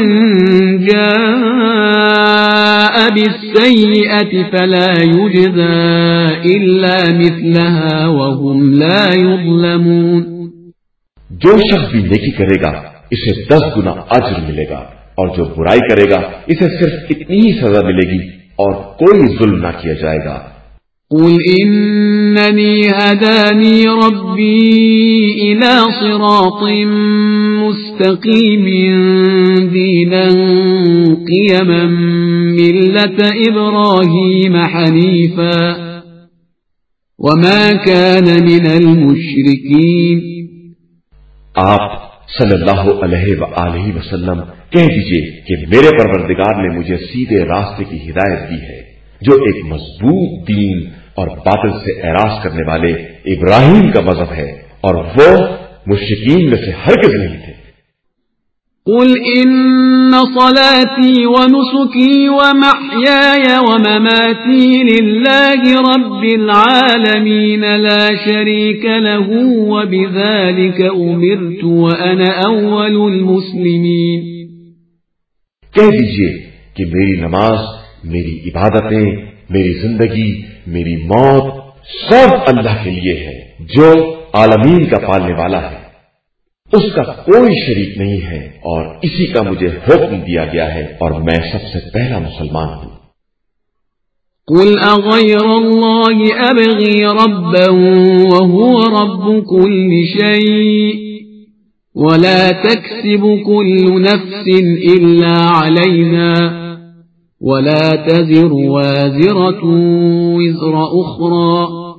جاء بالسيئة فلا يجزى إلا مثلها وهم لا يظلمون. جو شخص بھی نیکی کرے گا اسے 10 گنا اجر ملے گا اور جو برائی کرے گا اسے صرف اتنی ہی سزا ملے گی اور کوئی ظلم نہ کیا جائے گا. قل إنني هداني ربي إلى صراط مستقيم دينا قيما ملة إبراهيم حنيفا وما كان من المشركين. آپ صلی اللہ علیہ وآلہ وسلم کہہ دیجئے کہ میرے پروردگار نے مجھے سیدھے راستے کی ہدایت دی ہے جو ایک مضبوط دین اور باطل سے اعراض کرنے والے ابراہیم کا مذہب ہے اور وہ مشرکین میں سے ہرگز نہیں تھے. قل إن صلاتي ونسكي ومحياي ومماتي لله رب العالمين لا شريك له وبذلك أمرت وأنا أول المسلمين. کہہ دیجئے کہ میری نماز، میری عبادتیں، میری زندگی، میری موت سب اللہ کے لیے ہے جو عالمین کا پالنے والا ہے. اس کا کوئی شریک نہیں ہے اور اسی کا مجھے حکم دیا گیا ہے اور میں سب سے پہلا مسلمان ہوں. قل أغير الله أبغي ربا وهو رب كل شيء ولا تكسب كل نفس إلا عليها ولا تزر وازرة وزر أخرى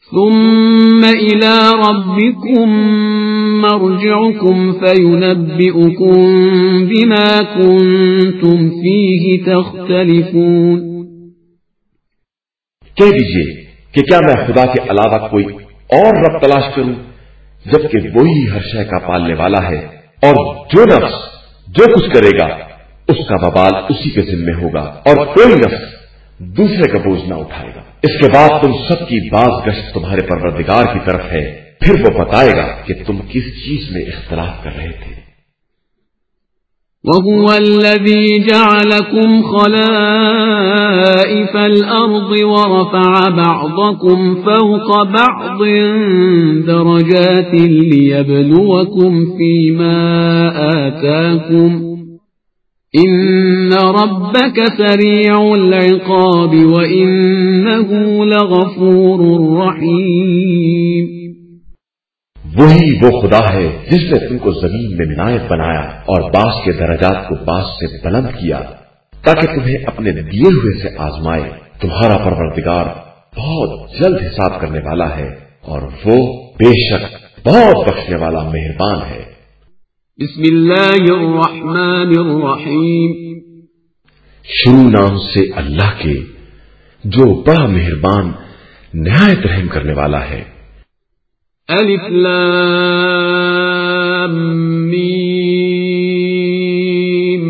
ثم إلى ربكم مرجعكم فينبئكم بما كنتم فيه تختلفون. کہہ دیجئے کہ کیا میں خدا کے علاوہ کوئی اور رب تلاش کروں جبکہ وہی ہر شے کا پالنے والا ہے، اور جو نفس جو کچھ کرے گا اس کا وبال اسی کے ذمہ ہوگا، اور کوئی نفس دوسرے کا بوجھ نہ اٹھائے گا. اس کے بعد تم سب کی باز گشت تمہارے پروردگار کی طرف ہے، پھر وہ بتائے گا کہ تم کس چیز میں اختلاف کر رہے تھے. وَهُوَ الَّذِي جَعَلَكُمْ خَلَائِفَ الْأَرْضِ وَرَفَعَ بَعْضَكُمْ فَوْقَ بَعْضٍ دَرَجَاتٍ لِيَبْلُوَكُمْ فِيمَا آتَاكُمْ إِنَّ رَبَّكَ سَرِيعُ الْعِقَابِ وَإِنَّهُ لَغَفُورٌ رَحِيمٌ. وہی وہ خدا ہے جس نے تم کو زمین میں نائب بنایا اور بعض کے درجات کو بعض سے بلند کیا تاکہ تمہیں اپنے دیے ہوئے سے آزمائے. تمہارا پروردگار بہت جلد حساب کرنے والا ہے اور وہ بے شک بہت بخشنے والا مہربان ہے. بسم اللہ الرحمن الرحیم. شروع نام سے اللہ کے جو بڑا مہربان نہایت رحم کرنے والا ہے. الف لام میم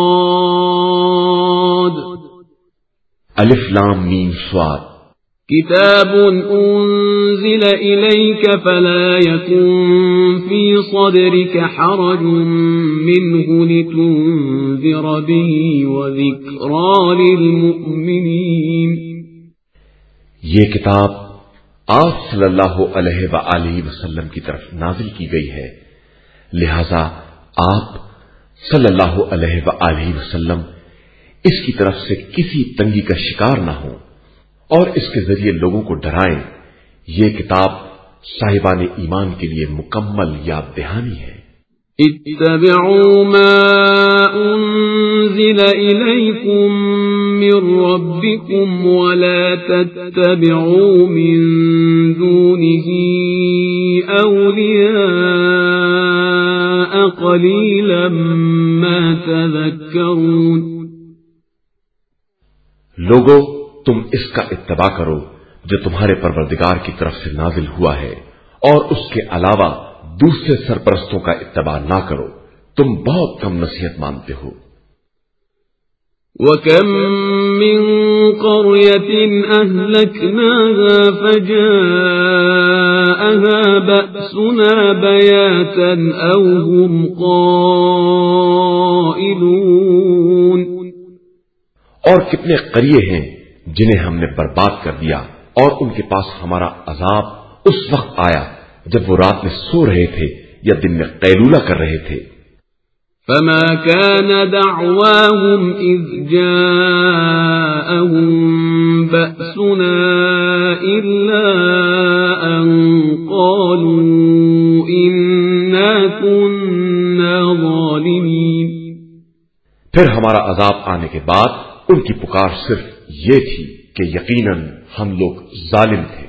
صاد. الف لام میم صاد. کتاب انزل الیک فلا یکن فی صدرک حرج منه لتنذر به وذکرى للمؤمنین. یہ کتاب آپ صلی اللہ علیہ وآلہ وسلم کی طرف نازل کی گئی ہے، لہذا آپ صلی اللہ علیہ وآلہ وسلم اس کی طرف سے کسی تنگی کا شکار نہ ہوں اور اس کے ذریعے لوگوں کو ڈرائیں. یہ کتاب صاحبان ایمان کے لیے مکمل یاد دہانی ہے. اتبعوا ما انزل الیکم من ربکم ولا تتبعوا من دونه اولیاء قلیلا ما تذکرون. لوگو تم اس کا اتباع کرو جو تمہارے پروردگار کی طرف سے نازل ہوا ہے اور اس کے علاوہ دوسرے سرپرستوں کا اتباع نہ کرو، تم بہت کم نصیحت مانتے ہو. وَكَمْ مِنْ قَرْيَةٍ أَهْلَكْنَاهَا فَجَاءَهَا بَأْسُنَا بَيَاتًا أَوْ هُمْ قَائِلُونَ. اور کتنے قریے ہیں جنہیں ہم نے برباد کر دیا اور ان کے پاس ہمارا عذاب اس وقت آیا جب وہ رات میں سو رہے تھے یا دن میں قیلولہ کر رہے تھے. فما كان دعواهم إذ جاءهم بأسنا إلا أن قالوا إنا كنا ظالمين. پھر ہمارا عذاب آنے کے بعد ان کی پکار صرف یہ تھی کہ یقیناً ہم لوگ ظالم تھے.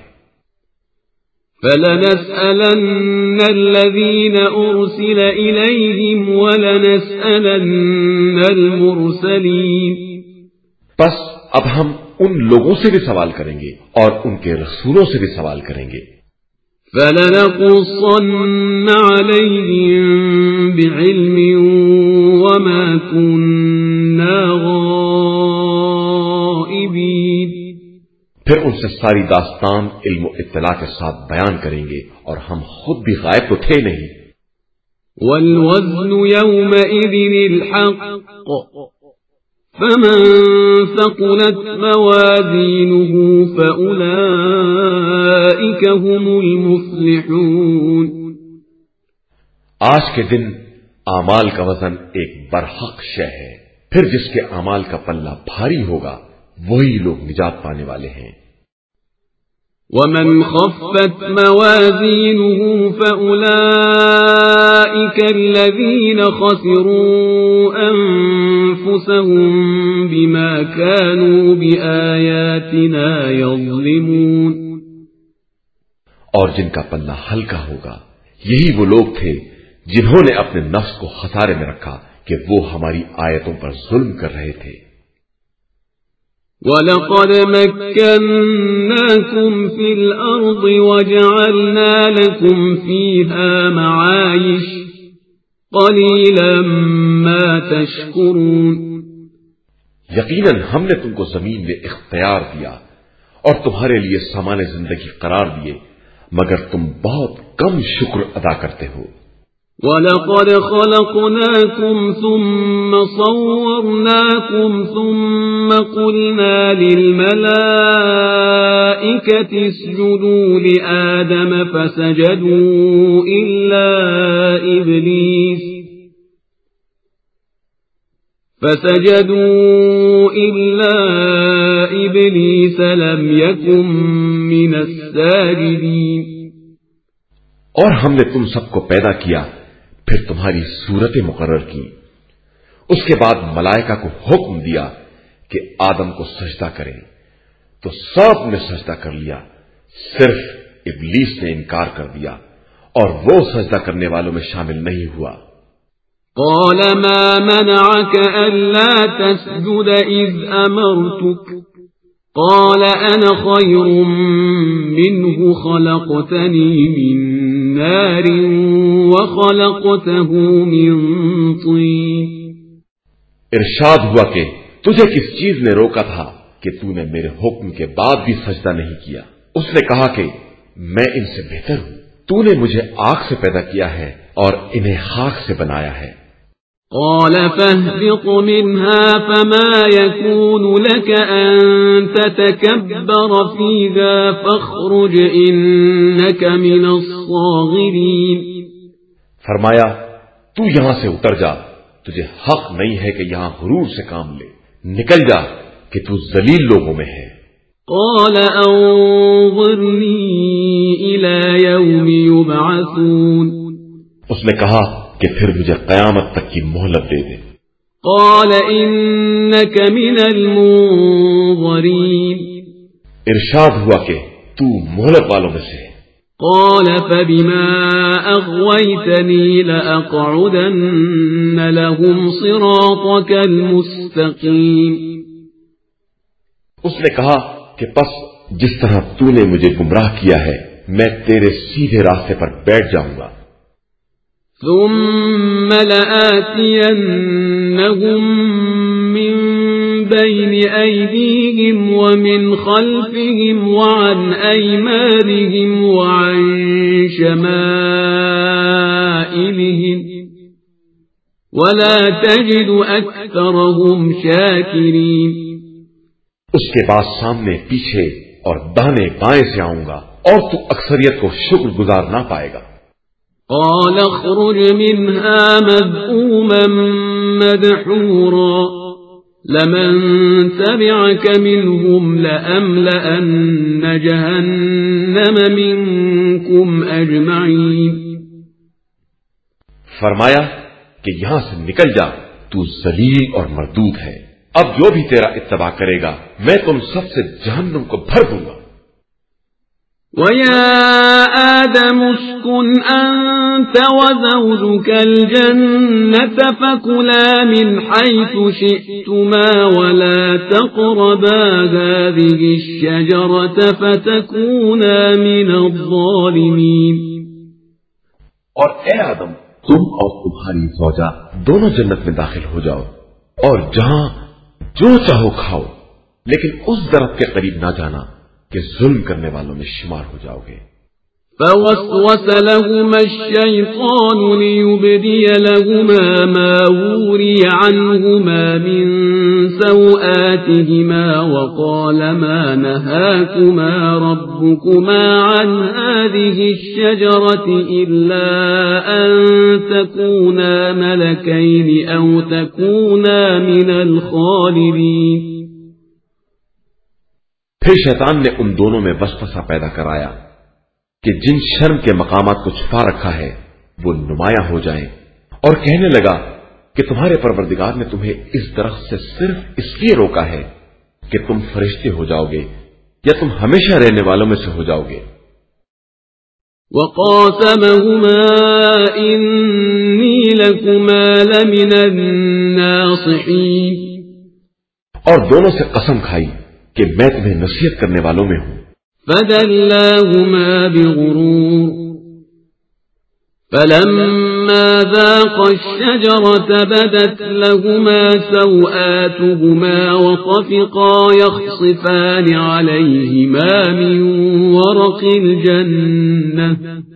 فَلَنَسْأَلَنَّ الَّذِينَ أُرْسِلَ إِلَيْهِمْ وَلَنَسْأَلَنَّ الْمُرْسَلِينَ. بس اب ہم ان لوگوں سے بھی سوال کریں گے اور ان کے رسولوں سے بھی سوال کریں گے. فَلَنَقُصَّنَّ عَلَيْهِمْ بِعِلْمٍ وَمَا كُنَّا غَائِبِينَ. پھر ان سے ساری داستان علم و اطلاع کے ساتھ بیان کریں گے اور ہم خود بھی غائب تو تھے نہیں. وَالْوَزْنُ يَوْمَئِذٍ الْحَقُّ فَمَنْ ثَقُلَتْ مَوَازِينُهُ فَأُولَئِكَ هُمُ الْمُفْلِحُونَ. آج کے دن اعمال کا وزن ایک برحق شے ہے، پھر جس کے اعمال کا پلہ بھاری ہوگا وہی لوگ نجات پانے والے ہیں. وَمَنْ خَفَّتْ مَوَازِينُهُ فَأُولَئِكَ الَّذِينَ خَسِرُوا أَنفُسَهُمْ بِمَا كَانُوا بِآيَاتِنَا يَظْلِمُونَ. اور جن کا پلہ ہلکا ہوگا یہی وہ لوگ تھے جنہوں نے اپنے نفس کو خسارے میں رکھا کہ وہ ہماری آیتوں پر ظلم کر رہے تھے۔ وَلَقَدْ مَكَّنَّاكُمْ فِي الْأَرْضِ وَجَعَلْنَا لَكُمْ فِيهَا مَعَايِشَ قَلِيلًا مَا تَشْكُرُونَ۔ یقیناً ہم نے تم کو زمین میں اختیار دیا اور تمہارے لیے سامان زندگی قرار دیے، مگر تم بہت کم شکر ادا کرتے ہو۔ وَلَقَدْ خَلَقْنَاكُمْ ثُمَّ صَوَّرْنَاكُمْ ثُمَّ قُلْنَا لِلْمَلَائِكَةِ اسْجُدُوا لِآدَمَ فَسَجَدُوا إِلَّا إِبْلِيسَ لَمْ يَكُنْ مِنَ السَّاجِدِينَ۔ اور ہم نے تم سب کو پیدا کیا، پھر تمہاری صورتیں مقرر کی، اس کے بعد ملائکہ کو حکم دیا کہ آدم کو سجدہ کریں، تو سب نے سجدہ کر لیا، صرف ابلیس نے انکار کر دیا اور وہ سجدہ کرنے والوں میں شامل نہیں ہوا۔ قال ما منعك ألا تسجد إذ أمرتك قال أنا خير منه خلقتني من نار وخلقته من طين۔ ارشاد ہوا کہ تجھے کس چیز نے روکا تھا کہ تو نے میرے حکم کے بعد بھی سجدہ نہیں کیا؟ اس نے کہا کہ میں ان سے بہتر ہوں، تو نے مجھے آگ سے پیدا کیا ہے اور انہیں خاک سے بنایا ہے۔ قال فاهبط منها فما يكون لك أن تتكبر فيها فاخرج إنك من الصاغرين۔ فرمایا تو یہاں سے اتر جا، تجھے حق نہیں ہے کہ یہاں غرور سے کام لے، نکل جا کہ تو ذلیل لوگوں میں ہے۔ قال انظرني إلى يوم يبعثون۔ اس نے کہا کہ پھر مجھے قیامت تک کی مہلت دے دے۔ قال إنك من المنظرين۔ ارشاد ہوا کہ تو مہلت والوں میں سے ہے۔ قال فبما أغويتني لأقعدن لهم صراطك المستقيم۔ اس نے کہا کہ پس جس طرح تو نے مجھے گمراہ کیا ہے میں تیرے سیدھے راستے پر بیٹھ جاؤں گا۔ ثم لآتينهم من بين أيديهم ومن خلفهم وعن أيمانهم وعن شمائلهم ولا تجد أكثرهم شاكرين۔ اس کے بعد سامنے پیچھے اور دانے بائیں سے آؤں گا اور تو اکثریت کو شکر گزار نہ پائے گا۔ قال اخرج منها مذءوما مدحورا لمن تبعك منهم لأملأن جهنم منكم أجمعين۔ فرمایا کہ یہاں سے نکل جا، تو ذلیل اور مردود ہے، اب جو بھی تیرا اتباع کرے گا میں تم سب سے جہنم کو بھر دوں گا۔ وَيَا آدَمُ اسْكُنْ أَنْتَ وَزَوْجُكَ الْجَنَّةَ فَكُلَا مِنْ حَيْثُ شِئْتُمَا وَلَا تَقْرَبَا هَذِهِ الشَّجَرَةَ فَتَكُونَا مِنَ الظَّالِمِينَ۔ اور اے آدم، تم اور تمہاری زوجہ دونوں جنت میں داخل ہو جاؤ اور جہاں جو چاہو کھاؤ، لیکن اس درخت کے قریب نہ جانا کہ ظلم کرنے والوں میں شمار ہو جاؤ گے۔ فوسوس لهما الشيطان ليبدي لهما ما وري عنهما من سوآتهما وقال ما نهاكما ربكما عن هذه الشجرة إلا أن تكونا ملكين أو تكونا من الخالدين۔ پھر شیطان نے ان دونوں میں وسوسہ پیدا کرایا کہ جن شرم کے مقامات کو چھپا رکھا ہے وہ نمایاں ہو جائیں، اور کہنے لگا کہ تمہارے پروردگار نے تمہیں اس درخت سے صرف اس لیے روکا ہے کہ تم فرشتے ہو جاؤ گے یا تم ہمیشہ رہنے والوں میں سے ہو جاؤ گے۔ وقاسمهما إني لكما لمن الناصحين، اور دونوں سے قسم کھائی کہ میں تمہیں نصیحت کرنے والوں میں ہوں۔ فدلاهما بغرور فلما ذاقا الشجرة بدت لهما سوآتهما وطفقا يخصفان عليهما من ورق الجنة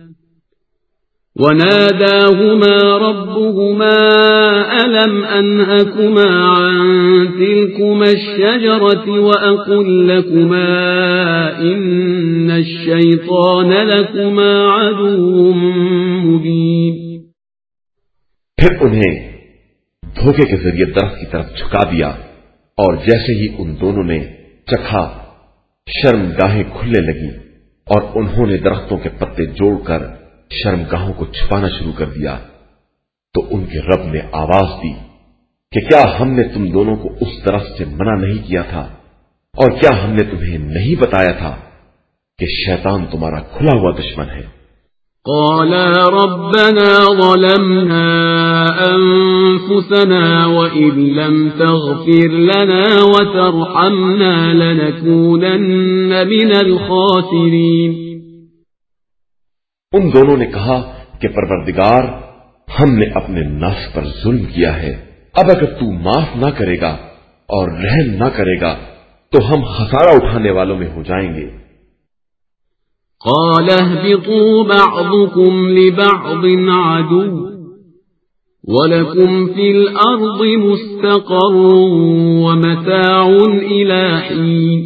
وناداهما ربهما ألم أنهكما عن تلكما الشجرة وأقل لكما إن الشيطان لكما عدو مبين۔ پھر انہیں دھوکے کے ذریعے درخت کی طرف جھکا دیا، اور جیسے ہی ان دونوں نے چکھا شرمگاہیں کھلنے لگی، اور انہوں نے درختوں کے پتے جوڑ کر شرمگاہوں کو چھپانا شروع کر دیا۔ تو ان کے رب نے آواز دی کہ کیا ہم نے تم دونوں کو اس درخت سے منع نہیں کیا تھا، اور کیا ہم نے تمہیں نہیں بتایا تھا کہ شیطان تمہارا کھلا ہوا دشمن ہے؟ قالا ربنا ظلمنا أنفسنا وإن لم تغفر لنا وترحمنا لنكونن من الخاسرين۔ ان دونوں نے کہا کہ پروردگار، ہم نے اپنے نفس پر ظلم کیا ہے، اب اگر تو معاف نہ کرے گا اور رحم نہ کرے گا تو ہم خسارہ اٹھانے والوں میں ہو جائیں گے۔ قال اهبطوا بعضكم لبعض عدو وَلَكُمْ فِي الْأَرْضِ مُسْتَقَرٌّ وَمَتَاعٌ إِلَى حِينٍ۔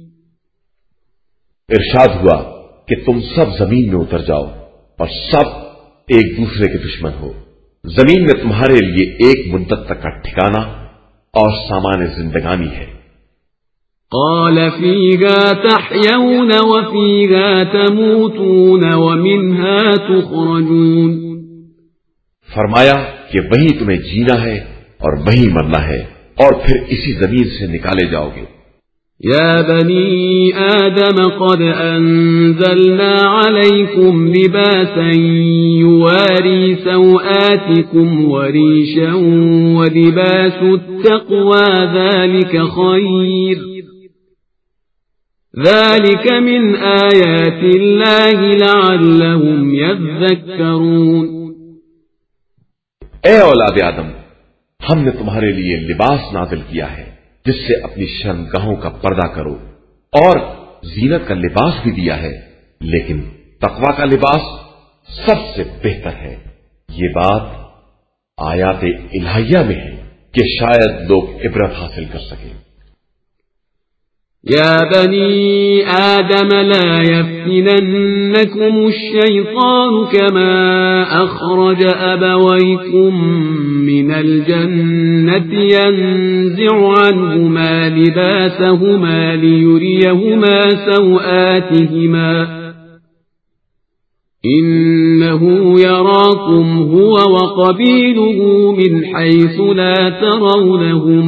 ارشاد ہوا کہ تم سب زمین میں اتر جاؤ اور سب ایک دوسرے کے دشمن ہو۔ زمین میں تمہارے لیے ایک مدت تک کا ٹھکانہ اور سامان زندگانی ہے۔ قال فيها تحيون وفيها تموتون ومنها تخرجون۔ فرمایا کہ وہیں تمہیں جینا ہے اور وہیں مرنا ہے، اور پھر اسی زمین سے نکالے جاؤ گے۔ يا بني آدم قد أنزلنا عليكم لباسا يواري سوآتكم وريشا ولباس التقوى ذلك من آيات الله لعلهم يذكرون۔ اے اولاد آدم، ہم نے تمہارے لیے لباس نازل کیا ہے جس سے اپنی شرمگاہوں کا پردہ کرو، اور زینت کا لباس بھی دیا ہے، لیکن تقوی کا لباس سب سے بہتر ہے۔ یہ بات آیات الہیہ میں ہے کہ شاید لوگ عبرت حاصل کر سکیں۔ يا بني آدم لا يفتننكم الشيطان كما أخرج أبويكم من الجنة ينزع عنهما لباسهما ليريهما سوآتهما إنه يراكم هو وقبيله من حيث لا ترونهم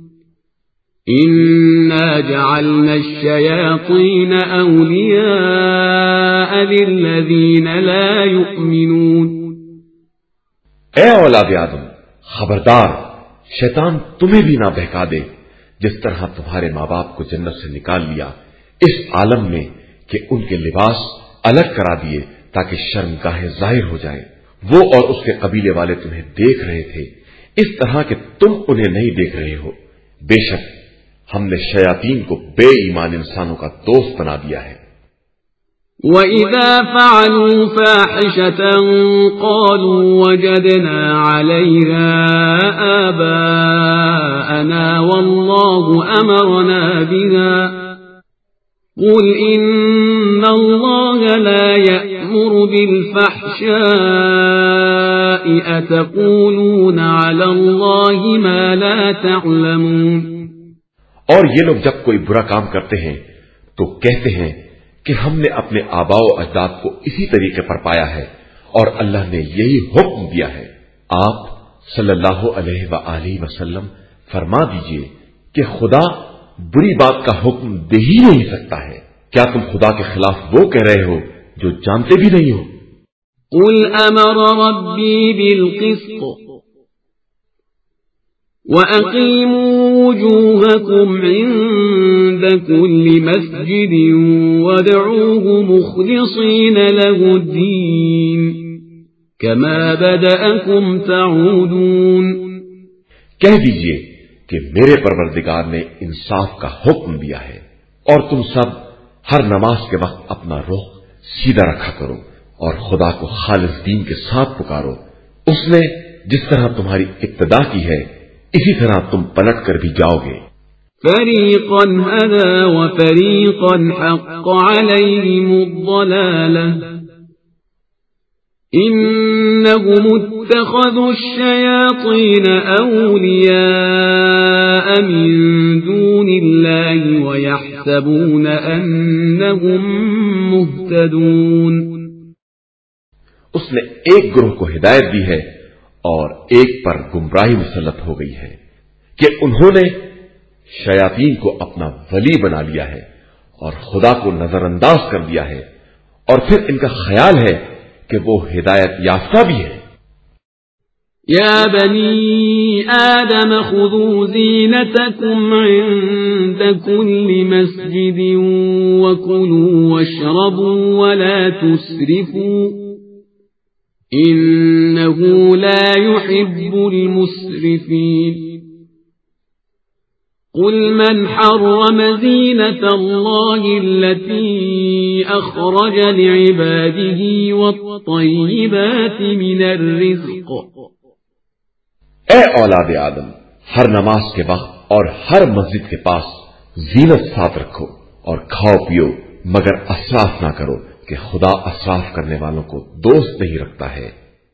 إنا جعلنا الشياطين أولياء للذين لا يؤمنون۔ اے اولاد آدم، خبردار شیطان تمہیں بھی نہ بہکا دے جس طرح تمہارے ماں باپ کو جنت سے نکال لیا اس عالم میں کہ ان کے لباس الگ کرا دیے تاکہ شرمگاہیں ظاہر ہو جائیں۔ وہ اور اس کے قبیلے والے تمہیں دیکھ رہے تھے اس طرح کہ تم انہیں نہیں دیکھ رہے ہو۔ بے شک ہم نے شیاطین کو بے ایمان انسانوں کا دوست بنا دیا ہے۔ وَإِذَا فَعَلُوا فَاحِشَةً قَالُوا وَجَدْنَا عَلَيْهَا آبَاءَنَا وَاللَّهُ أَمَرَنَا بِهَا قُلْ إِنَّ اللَّهَ لَا يَأْمُرُ بِالْفَحْشَاءِ أَتَقُولُونَ عَلَى اللَّهِ مَا لَا تَعْلَمُونَ۔ اور یہ لوگ جب کوئی برا کام کرتے ہیں تو کہتے ہیں کہ ہم نے اپنے آباء و اجداد کو اسی طریقے پر پایا ہے اور اللہ نے یہی حکم دیا ہے۔ آپ صلی اللہ علیہ وآلہ وسلم فرما دیجئے کہ خدا بری بات کا حکم دے ہی نہیں سکتا ہے۔ کیا تم خدا کے خلاف وہ کہہ رہے ہو جو جانتے بھی نہیں ہو۔ قل امر ربی بالقسط وَأَقِيمُوا وُجُوهَكُمْ عِندَ كُلِّ مَسْجِدٍ وَادْعُوهُ مُخْلِصِينَ لَهُ الدِّينَ كَمَا بَدَأَكُمْ تَعُودُونَ۔ کہہ دیجئے کہ میرے پروردگار نے انصاف کا حکم دیا ہے، اور تم سب ہر نماز کے وقت اپنا رخ سیدھا رکھا کرو اور خدا کو خالص دین کے ساتھ پکارو۔ اس نے جس طرح تمہاری ابتدا کی ہے اسی طرح تم پلٹ کر بھی جاؤ گے۔ فریقا هدى وفریقا حق علیہم الضلالة انهم اتخذوا الشیاطین اولیاء من دون اللہ ویحسبون انهم مہتدون۔ اس نے ایک گروہ کو ہدایت دی ہے اور ایک پر گمراہی مسلط ہو گئی ہے کہ انہوں نے شیاطین کو اپنا ولی بنا لیا ہے اور خدا کو نظر انداز کر دیا ہے، اور پھر ان کا خیال ہے کہ وہ ہدایت یافتہ بھی ہے۔ یا بنی آدم خذوا زینتکم عند کل مسجد وکلوا واشربوا ولا تسرفوا إنه لا يحب المسرفين۔ قل من حرم زينة الله التي أخرج لعباده والطيبات من الرزق۔ اے اولاد آدم، ہر نماز کے وقت اور ہر مسجد کے پاس زینت ساتھ رکھو اور کھاؤ پیو، مگر اسراف نہ کرو کہ خدا اسراف کرنے والوں کو دوست نہیں رکھتا ہے۔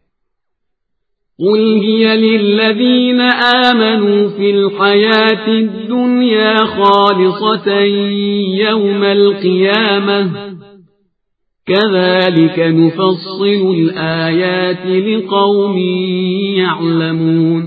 قل هي للذین آمنوا في الحیاة الدنیا خالصة یوم القیامة كذلك نفصل الآیات لقوم یعلمون۔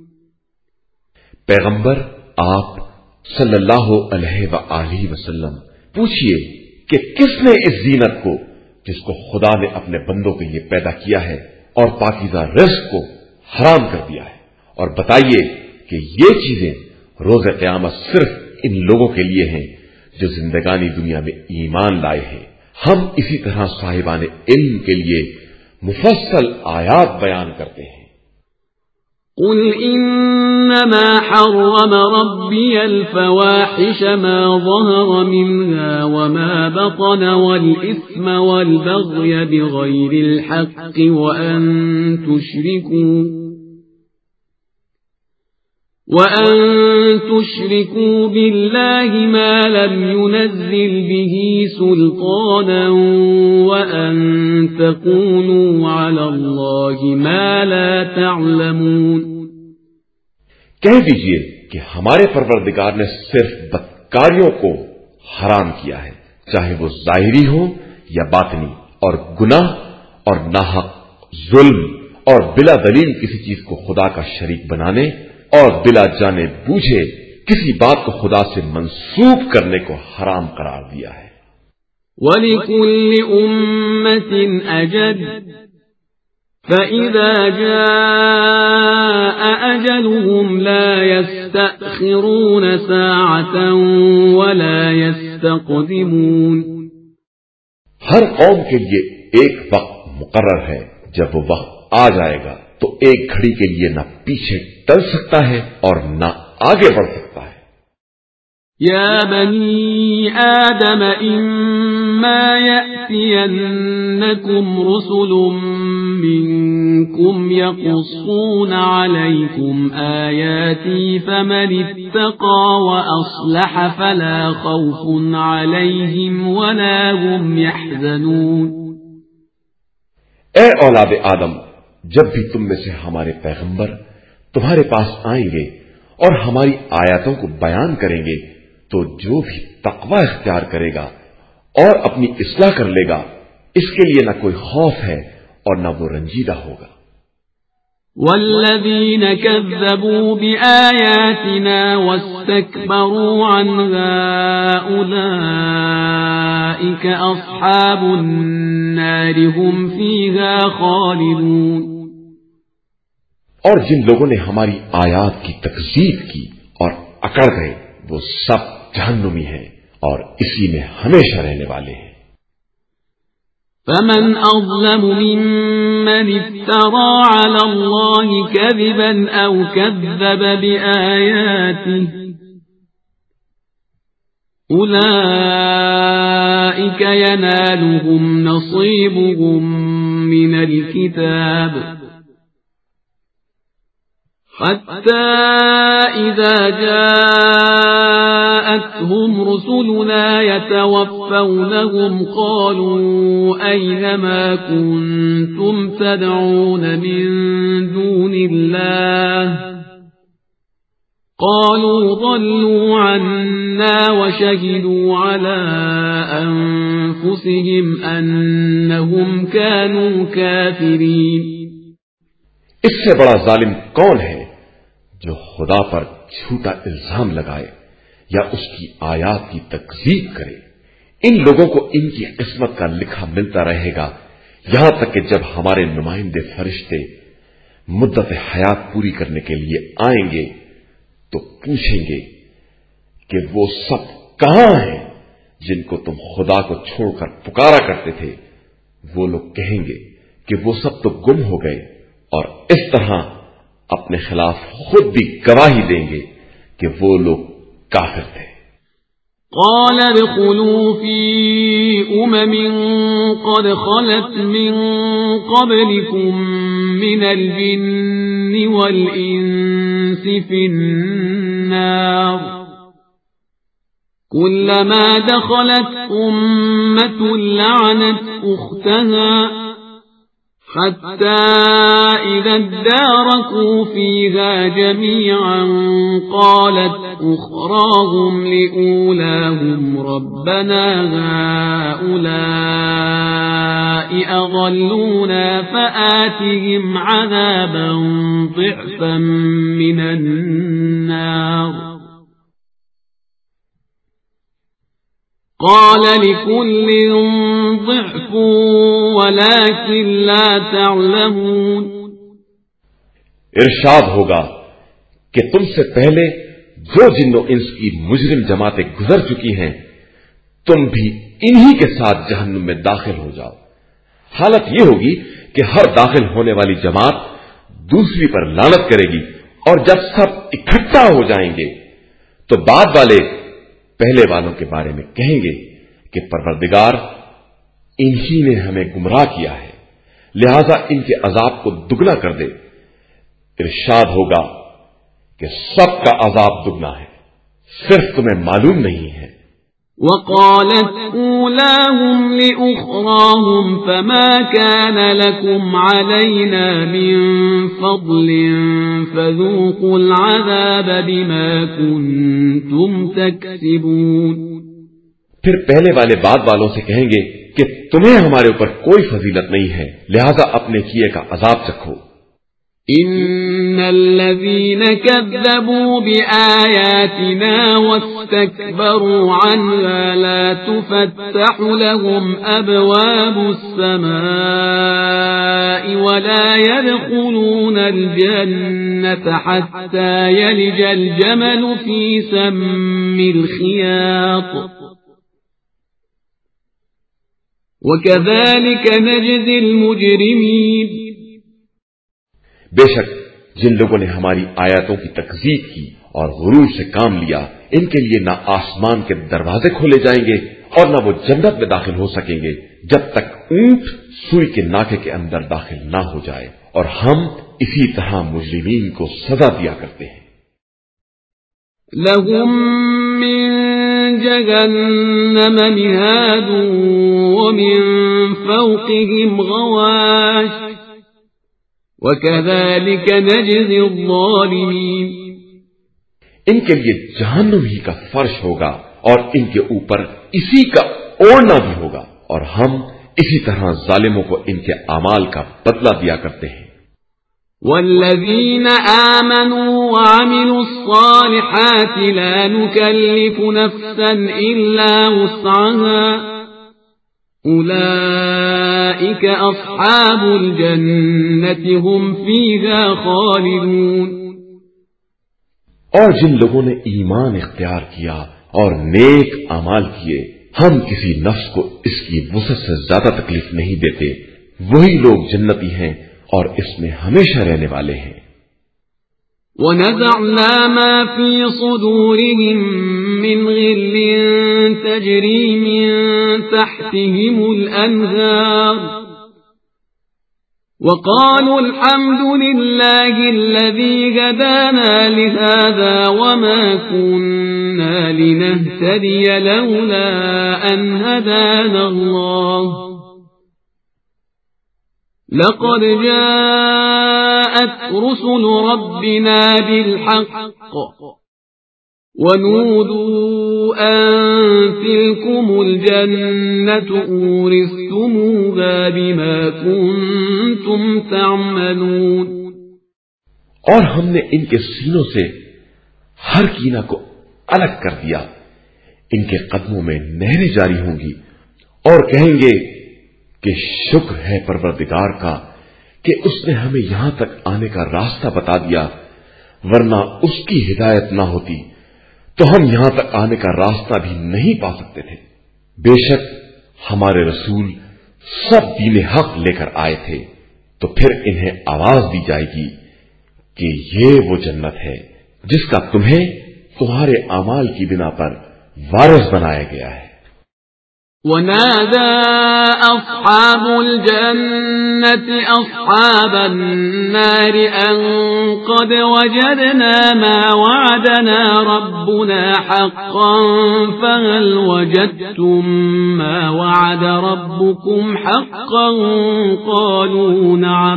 پیغمبر آپ صلی اللہ علیہ وآلہ وسلم پوچھئے کہ کس نے اس زینت کو جس کو خدا نے اپنے بندوں کے لیے پیدا کیا ہے اور پاکیزہ رزق کو حرام کر دیا ہے، اور بتائیے کہ یہ چیزیں روز قیامت صرف ان لوگوں کے لیے ہیں جو زندگانی دنیا میں ایمان لائے ہیں۔ ہم اسی طرح صاحبان علم کے لیے مفصل آیات بیان کرتے ہیں۔ قل انما حرم ربي الفواحش ما ظهر منها وما بطن والإثم والبغي بغير الحق وأن تشركوا بالله ما لم ينزل به سلطانا وأن تقولوا على الله ما لا تعلمون۔ کہہ دیجئے کہ ہمارے پروردگار نے صرف بدکاریوں کو حرام کیا ہے، چاہے وہ ظاہری ہو یا باطنی، اور گناہ اور ناحق ظلم اور بلا دلیل کسی چیز کو خدا کا شریک بنانے اور بلا جانے بوجھے کسی بات کو خدا سے منسوب کرنے کو حرام قرار دیا ہے۔ وَلِكُلِّ أُمَّةٍ أَجَلٌ فَإِذَا جَاءَ أَجَلُهُمْ لَا يَسْتَأْخِرُونَ سَاعَةً وَلَا يَسْتَقْدِمُونَ۔ ہر قوم کے لیے ایک وقت مقرر ہے، جب وہ وقت آ جائے گا تو ایک گھڑی کے لیے نہ پیچھے ٹل سکتا ہے اور نہ آگے بڑھ سکتا ہے۔ یا بنی آدم اما یأتینکم رسل منکم یقصون علیکم آیاتی فمن اتقى واصلح فلا خوف علیہم ولا هم یحزنون۔ اے اولاد آدم، جب بھی تم میں سے ہمارے پیغمبر تمہارے پاس آئیں گے اور ہماری آیاتوں کو بیان کریں گے تو جو بھی تقوی اختیار کرے گا اور اپنی اصلاح کر لے گا اس کے لیے نہ کوئی خوف ہے اور نہ وہ رنجیدہ ہوگا۔ والذين كذبوا بآياتنا واستكبروا عنها أولئك أصحاب النار هم فيها خالدون۔ اور جن لوگوں نے ہماری آیات کی تکذیب کی اور اکڑ گئے وہ سب جہنمی ہیں اور اسی میں ہمیشہ رہنے والے ہیں۔ فمن أظلم ممن افترى على الله كذبا أو كذب بآياته أولئك ينالهم نصيبهم من الكتاب حتى إذا جاءتهم رسلنا يتوفونهم قالوا أين ما كنتم تدعون من دون الله قالوا ضلوا عنا وشهدوا على أنفسهم أنهم كانوا كافرين۔ اس سے بڑا ظالم کون ہے جو خدا پر جھوٹا الزام لگائے یا اس کی آیات کی تکذیب کرے؟ ان لوگوں کو ان کی قسمت کا لکھا ملتا رہے گا یہاں تک کہ جب ہمارے نمائندے فرشتے مدت حیات پوری کرنے کے لیے آئیں گے تو پوچھیں گے کہ وہ سب کہاں ہیں جن کو تم خدا کو چھوڑ کر پکارا کرتے تھے؟ وہ لوگ کہیں گے کہ وہ سب تو گم ہو گئے، اور اس طرح اپنے خلاف خود بھی گواہی دیں گے کہ وہ لوگ کافر تھے۔ قال ادخلوا في قد خلت من قبلكم من الجن والإنس في النار كلما دخلت أمة لعنت أختها حتى إذا اداركوا فيها جميعا قالت أخراهم لأولاهم ربنا هؤلاء أضلونا فآتهم عذابا ضعفا من النار قال لكل ضعف ولكن لا تعلمون۔ ارشاد ہوگا کہ تم سے پہلے جو جن و انس کی مجرم جماعتیں گزر چکی ہیں تم بھی انہی کے ساتھ جہنم میں داخل ہو جاؤ۔ حالت یہ ہوگی کہ ہر داخل ہونے والی جماعت دوسری پر لعنت کرے گی، اور جب سب اکٹھا ہو جائیں گے تو بعد والے پہلے والوں کے بارے میں کہیں گے کہ پروردگار انہی نے ہمیں گمراہ کیا ہے، لہذا ان کے عذاب کو دگنا کر دے۔ ارشاد ہوگا کہ سب کا عذاب دگنا ہے، صرف تمہیں معلوم نہیں ہے۔ وقالت أولاهم لأخراهم فما كان لكم علينا من فضل فذوقوا العذاب بما كنتم تكسبون۔ پھر پہلے والے بعد والوں سے کہیں گے کہ تمہیں ہمارے اوپر کوئی فضیلت نہیں ہے، لہذا اپنے کیے کا عذاب چکھو۔ إن الذين كذبوا بآياتنا واستكبروا عنها لا تفتح لهم أبواب السماء ولا يدخلون الجنة حتى يلج الجمل في سم الخياط وكذلك نجزي المجرمين۔ بے شک جن لوگوں نے ہماری آیاتوں کی تکذیب کی اور غرور سے کام لیا ان کے لیے نہ آسمان کے دروازے کھولے جائیں گے اور نہ وہ جنت میں داخل ہو سکیں گے جب تک اونٹ سوئی کے ناکے کے اندر داخل نہ ہو جائے، اور ہم اسی طرح مجرمین کو سزا دیا کرتے ہیں۔ لهم من جهنم مهاد ومن فوقهم غواش وَكَذَلِكَ نَجْزِي الظَّالِمِينَ۔ ان کے لیے جہنم ہی کا فرش ہوگا اور ان کے اوپر اسی کا اوڑھنا بھی ہوگا، اور ہم اسی طرح ظالموں کو ان کے اعمال کا بدلہ دیا کرتے ہیں۔ والذين آمنوا وعملوا الصالحات لا نكلف نفسا إلا وسعها أولئك أصحاب الجنة هم فيها خالدون۔ اور جن لوگوں نے ایمان اختیار کیا اور نیک اعمال کیے، ہم کسی نفس کو اس کی وسعت سے زیادہ تکلیف نہیں دیتے، وہی لوگ جنتی ہیں اور اس میں ہمیشہ رہنے والے ہیں۔ وَنَزَعْنَا مَا فِي صُدُورِهِم مِّنْ غِلٍّ تَجْرِي مِن تَحْتِهِمُ الْأَنْهَارُ وَقَالُوا الْحَمْدُ لِلَّهِ الَّذِي هَدَانَا لِهَذَا وَمَا كُنَّا لِنَهْتَدِيَ لَوْلَا أَنْ هَدَانَا اللَّهُ لقد جاءت رسل ربنا بالحق ونودوا أن تلكم الجنة أورثتموها بما كنتم تعملون۔ اور ہم نے ان کے سینوں سے ہر کینہ کو الگ کر دیا، ان کے قدموں میں نہریں جاری ہوں گی اور کہیں گے کہ شکر ہے پروردگار کا کہ اس نے ہمیں یہاں تک آنے کا راستہ بتا دیا، ورنہ اس کی ہدایت نہ ہوتی تو ہم یہاں تک آنے کا راستہ بھی نہیں پا سکتے تھے۔ بے شک ہمارے رسول سب دین حق لے کر آئے تھے، تو پھر انہیں آواز دی جائے گی کہ یہ وہ جنت ہے جس کا تمہیں تمہارے اعمال کی بنا پر وارث بنایا گیا ہے۔ ونادى أصحاب الجنة أصحاب النار أن قد وجدنا ما وعدنا ربنا حقا فهل وجدتم ما وعد ربكم حقا قالوا نعم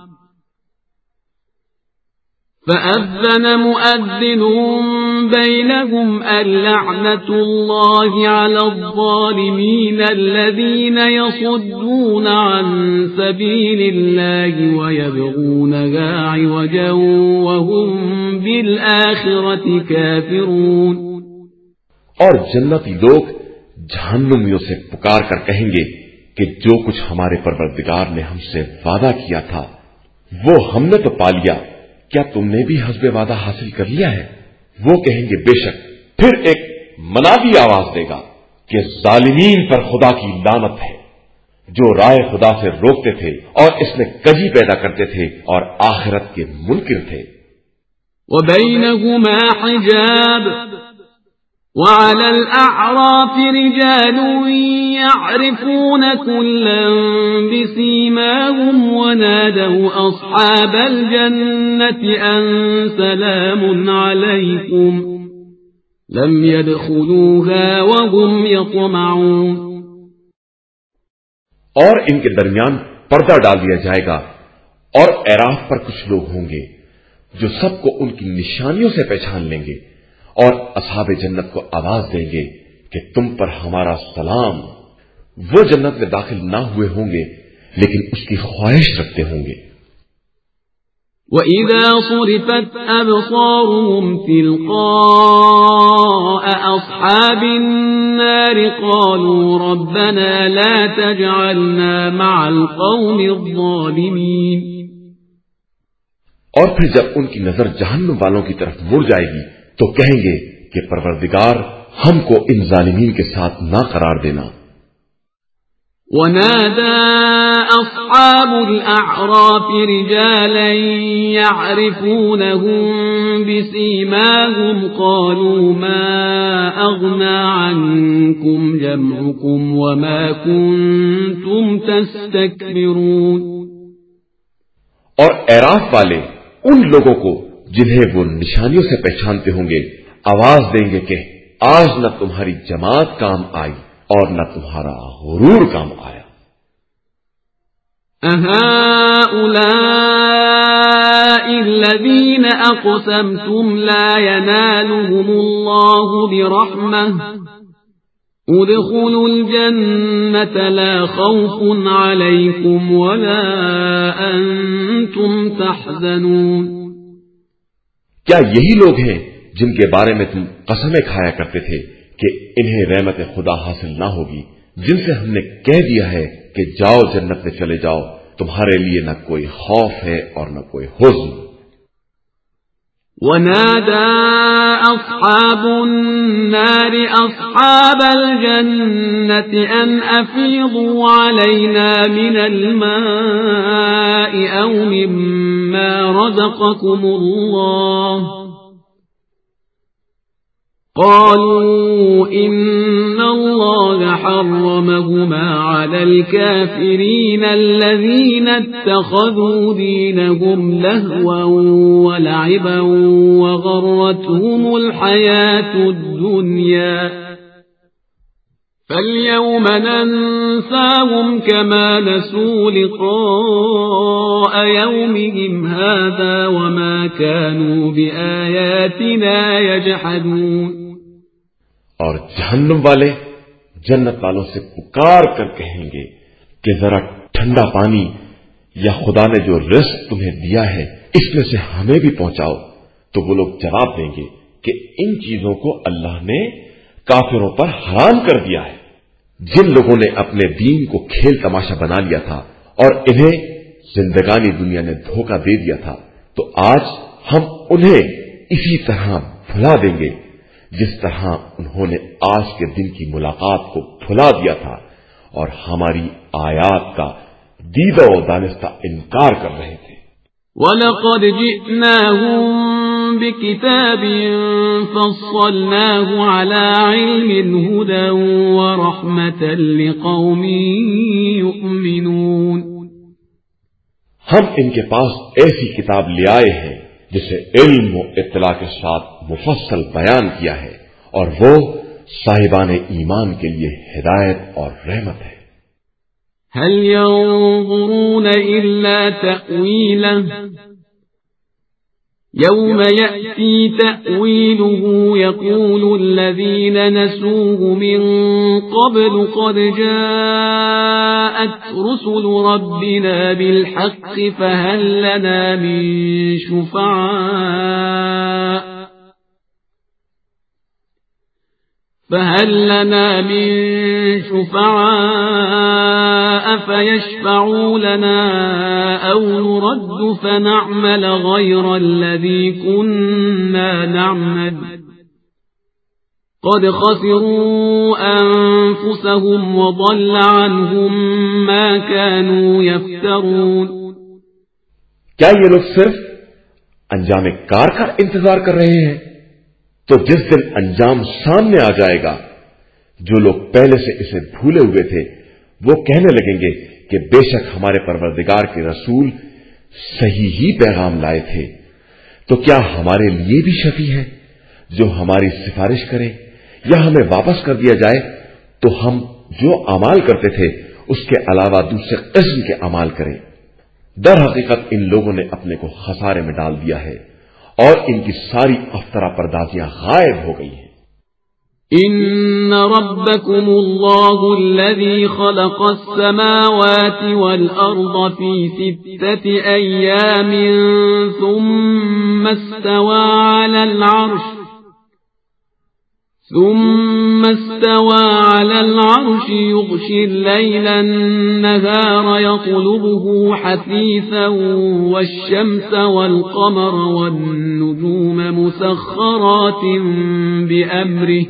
فأذن مؤذن بينهم اللعنة الله على الظالمين الذين يصدون عن سبيل الله ويبغونها عوجا وهم بالآخرة كافرون۔ اور جنتی لوگ جہنمیوں سے پکار کر کہیں گے کہ جو کچھ ہمارے پروردگار نے ہم سے وعدہ کیا تھا وہ ہم نے تو پا لیا، کیا تم نے بھی حسب وعدہ حاصل کر لیا ہے؟ وہ کہیں گے بے شک۔ پھر ایک منادی آواز دے گا کہ ظالمین پر خدا کی لعنت ہے، جو رائے خدا سے روکتے تھے اور اس میں کجی پیدا کرتے تھے اور آخرت کے منکر تھے۔ وَبَيْنَهُمَا حِجَابٌ وَعَلَى الْأَعْرَافِ رِجَالٌ يَعْرِفُونَ كُلًّا بِسِيمَاهُمْ وَنَادَوْا أَصْحَابَ الْجَنَّةِ أَن سَلَامٌ عَلَيْكُمْ لَمْ يَدْخُلُوهَا وَهُمْ يَطْمَعُونَ۔ اور ان کے درمیان پردہ ڈال دیا جائے گا، اور اعراف پر کچھ لوگ ہوں گے جو سب کو ان کی نشانیوں سے پہچان لیں گے، اور اصحاب جنت کو آواز دیں گے کہ تم پر ہمارا سلام۔ وہ جنت میں داخل نہ ہوئے ہوں گے لیکن اس کی خواہش رکھتے ہوں گے۔ وَإِذَا صُرِفَتْ أَبْصَارُهُمْ تِلْقَاءَ أَصْحَابِ النَّارِ قَالُوا رَبَّنَا لَا تَجْعَلْنَا مَعَ الْقَوْمِ الظَّالِمِينَ۔ اور پھر جب ان کی نظر جہنم والوں کی طرف مڑ جائے گی تو کہیں گے کہ پروردگار ہم کو ان ظالمین کے ساتھ نہ قرار دینا۔ ونادى أصحاب الأعراف رجالا يعرفونهم بسيماهم قالوا ما أغنى عنكم جمعكم وما كنتم تستكبرون۔ اور اعراف والے ان لوگوں کو جنہیں وہ نشانیوں سے پہچانتے ہوں گے آواز دیں گے کہ آج نہ تمہاری جماعت کام آئی اور نہ تمہارا غرور کام آیا۔ أهؤلاء الذين أقسمتم لا ينالهم الله برحمة ادخلوا الجنة لا خوف عليكم ولا أنتم تحزنون. کیا یہی لوگ ہیں جن کے بارے میں تم قسمیں کھایا کرتے تھے کہ انہیں رحمت خدا حاصل نہ ہوگی، جن سے ہم نے کہہ دیا ہے کہ جاؤ جنت میں چلے جاؤ، تمہارے لیے نہ کوئی خوف ہے اور نہ کوئی حزن. ونادى أصحاب النار أصحاب الجنة أن أفيضوا علينا من الماء أو مما رزقكم الله قالوا إن الله حرمهما على الكافرين الذين اتخذوا دينهم لهوا ولعبا وغرتهم الحياة الدنيا فاليوم ننساهم كما نسوا لقاء يومهم هذا وما كانوا بآياتنا يجحدون. اور جہنم والے جنت والوں سے پکار کر کہیں گے کہ ذرا ٹھنڈا پانی یا خدا نے جو رزق تمہیں دیا ہے اس میں سے ہمیں بھی پہنچاؤ. تو وہ لوگ جواب دیں گے کہ ان چیزوں کو اللہ نے کافروں پر حرام کر دیا ہے. جن لوگوں نے اپنے دین کو کھیل تماشا بنا لیا تھا اور انہیں زندگانی دنیا نے دھوکہ دے دیا تھا، تو آج ہم انہیں اسی طرح بھلا دیں گے جس طرح انہوں نے آج کے دن کی ملاقات کو بھلا دیا تھا اور ہماری آیات کا دیدہ و دانستہ انکار کر رہے تھے. وَلَقَدْ جِئْنَاهُمْ بِكِتَابٍ فَصَّلْنَاهُ عَلَى عِلْمٍ هُدًى وَرَحْمَةً لِقَوْمٍ يُؤْمِنُونَ. ہم ان کے پاس ایسی کتاب لے آئے ہیں جسے علم و اطلاع کے ساتھ مفصل بیان کیا ہے، اور وہ صاحبان ایمان کے لیے ہدایت اور رحمت ہے. هل ينظرون إلا تأويله يوم يأتي تأويله يقول الذين نسوه من قبل قد جاءت رسل ربنا بالحق فهل لنا من شفعاء فيشفعوا لنا أو نرد فنعمل غير الذي كنا نعمل قد خسروا أنفسهم وضل عنهم ما كانوا يفترون. کیا یہ لوگ صرف انجام کار کا انتظار کر رہے ہیں؟ تو جس دن انجام سامنے آ جائے گا، جو لوگ پہلے سے اسے بھولے ہوئے تھے وہ کہنے لگیں گے کہ بے شک ہمارے پروردگار کے رسول صحیح ہی پیغام لائے تھے، تو کیا ہمارے لیے بھی شفیع ہے جو ہماری سفارش کرے، یا ہمیں واپس کر دیا جائے تو ہم جو اعمال کرتے تھے اس کے علاوہ دوسرے قسم کے اعمال کریں. در حقیقت ان لوگوں نے اپنے کو خسارے میں ڈال دیا ہے اور ان کی ساری افطرا پردازیاں غائب ہو گئی ہیں. ان ربكم الله الذي خلق السماوات والارض في 6 ايام ثم استوى على العرش يغشي الليل النهار يطلبه حثيثا والشمس والقمر والنجوم مسخرات بأمره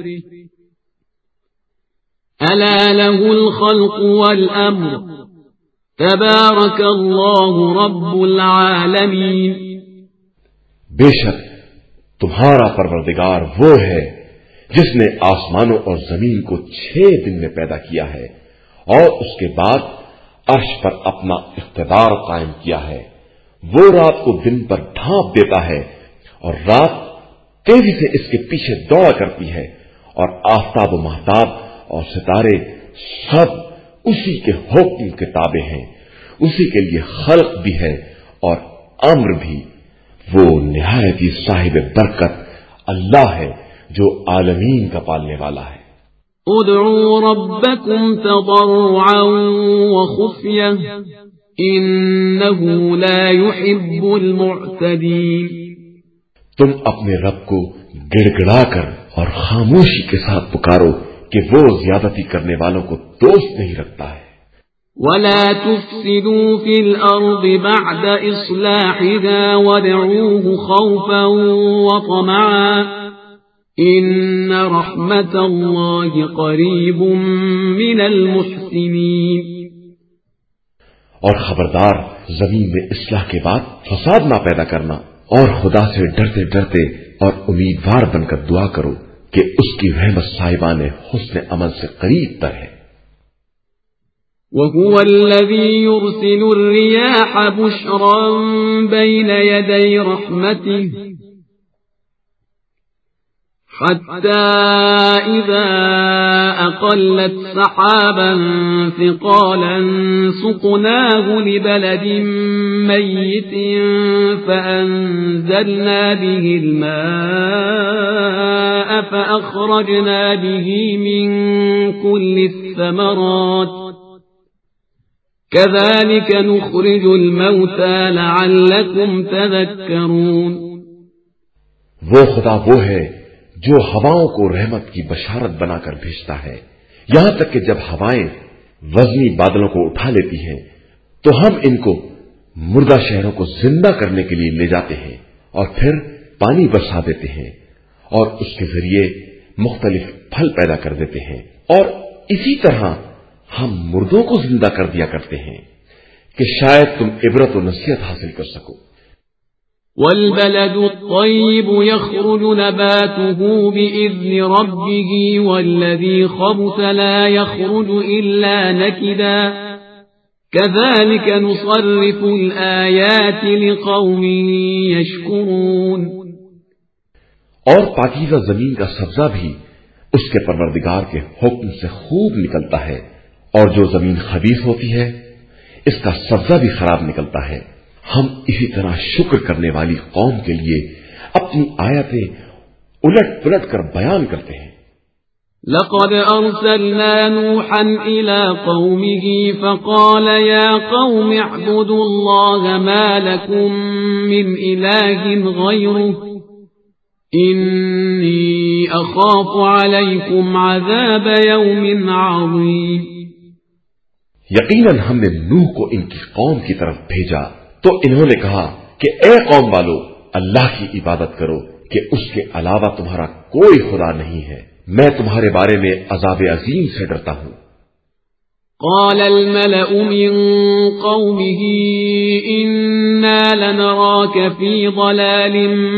ألا له الخلق والأمر تبارك الله رب العالمين. بے شک تمہارا پروردگار وہ ہے جس نے آسمانوں اور زمین کو 6 دن میں پیدا کیا ہے اور اس کے بعد عرش پر اپنا اقتدار قائم کیا ہے. وہ رات کو دن پر ڈھانپ دیتا ہے اور رات تیزی سے اس کے پیچھے دوڑا کرتی ہے، اور آفتاب و مہتاب اور ستارے سب اسی کے حکم کے تابع ہیں. اسی کے لیے خلق بھی ہے اور امر بھی. وہ نہایت ہی صاحب برکت اللہ ہے جو عالمین کا پالنے والا ہے. ادعوا ربكم تضرعا وخفية إنه لا يحب المعتدين. تم اپنے رب کو گڑ گڑا کر اور خاموشی کے ساتھ پکارو کہ وہ زیادتی کرنے والوں کو دوست نہیں رکھتا ہے. ولا تفسدوا في الأرض بعد إصلاحها وادعوه خوفا وطمعا إن رحمة الله قريب من المحسنين. اور خبردار زمین میں اصلاح کے بعد فساد نہ پیدا کرنا اور خدا سے ڈرتے ڈرتے اور امیدوار بن کر دعا کرو کہ اس کی رحمت صاحبان حسن عمل سے قریب تر ہے. وهو الذي يرسل الرياح بشرا بين يدي رحمته حتى إذا أقلت سحابا ثقالا سقناه لبلد ميت فأنزلنا به الماء فأخرجنا به من كل الثمرات كذلك نخرج الموتى لعلكم تذكرون. وہ خدا وہ ہے جو ہواؤں کو رحمت کی بشارت بنا کر بھیجتا ہے یہاں تک کہ جب ہوائیں وزنی بادلوں کو اٹھا لیتی ہیں تو ہم ان کو مردہ شہروں کو زندہ کرنے کے لیے لے جاتے ہیں اور پھر پانی برسا دیتے ہیں اور اس کے ذریعے مختلف پھل پیدا کر دیتے ہیں اور اسی طرح ہم مردوں کو زندہ کر دیا کرتے ہیں کہ شاید تم عبرت و نصیحت حاصل کر سکو. والبلد الطيب يخرج نباته بإذن ربه والذي خبث لا يخرج إلا نكدا كذلك نصرف الآيات لقوم يشكرون. اور پاکیزہ زمین کا سبزہ بھی اس کے پروردگار کے حکم سے خوب نکلتا ہے اور جو زمین خبیث ہوتی ہے اس کا سبزہ بھی خراب نکلتا ہے. ہم اسی طرح شکر کرنے والی قوم کے لیے اپنی آیتیں الٹ پلٹ کر بیان کرتے ہیں. لقد أرسلنا نوحا إلى قومه فقال يا قوم اعبدوا الله ما لكم من إله غيره إني أخاف عليكم عذاب يوم عظيم. یقیناً ہم نے نوح کو ان کی قوم کی طرف بھیجا تو انہوں نے کہا کہ اے قوم والو اللہ کی عبادت کرو کہ اس کے علاوہ تمہارا کوئی خدا نہیں ہے میں تمہارے بارے میں عذاب عظیم سے ڈرتا ہوں. قال الملأ من قومه إنا لنراك في ضلال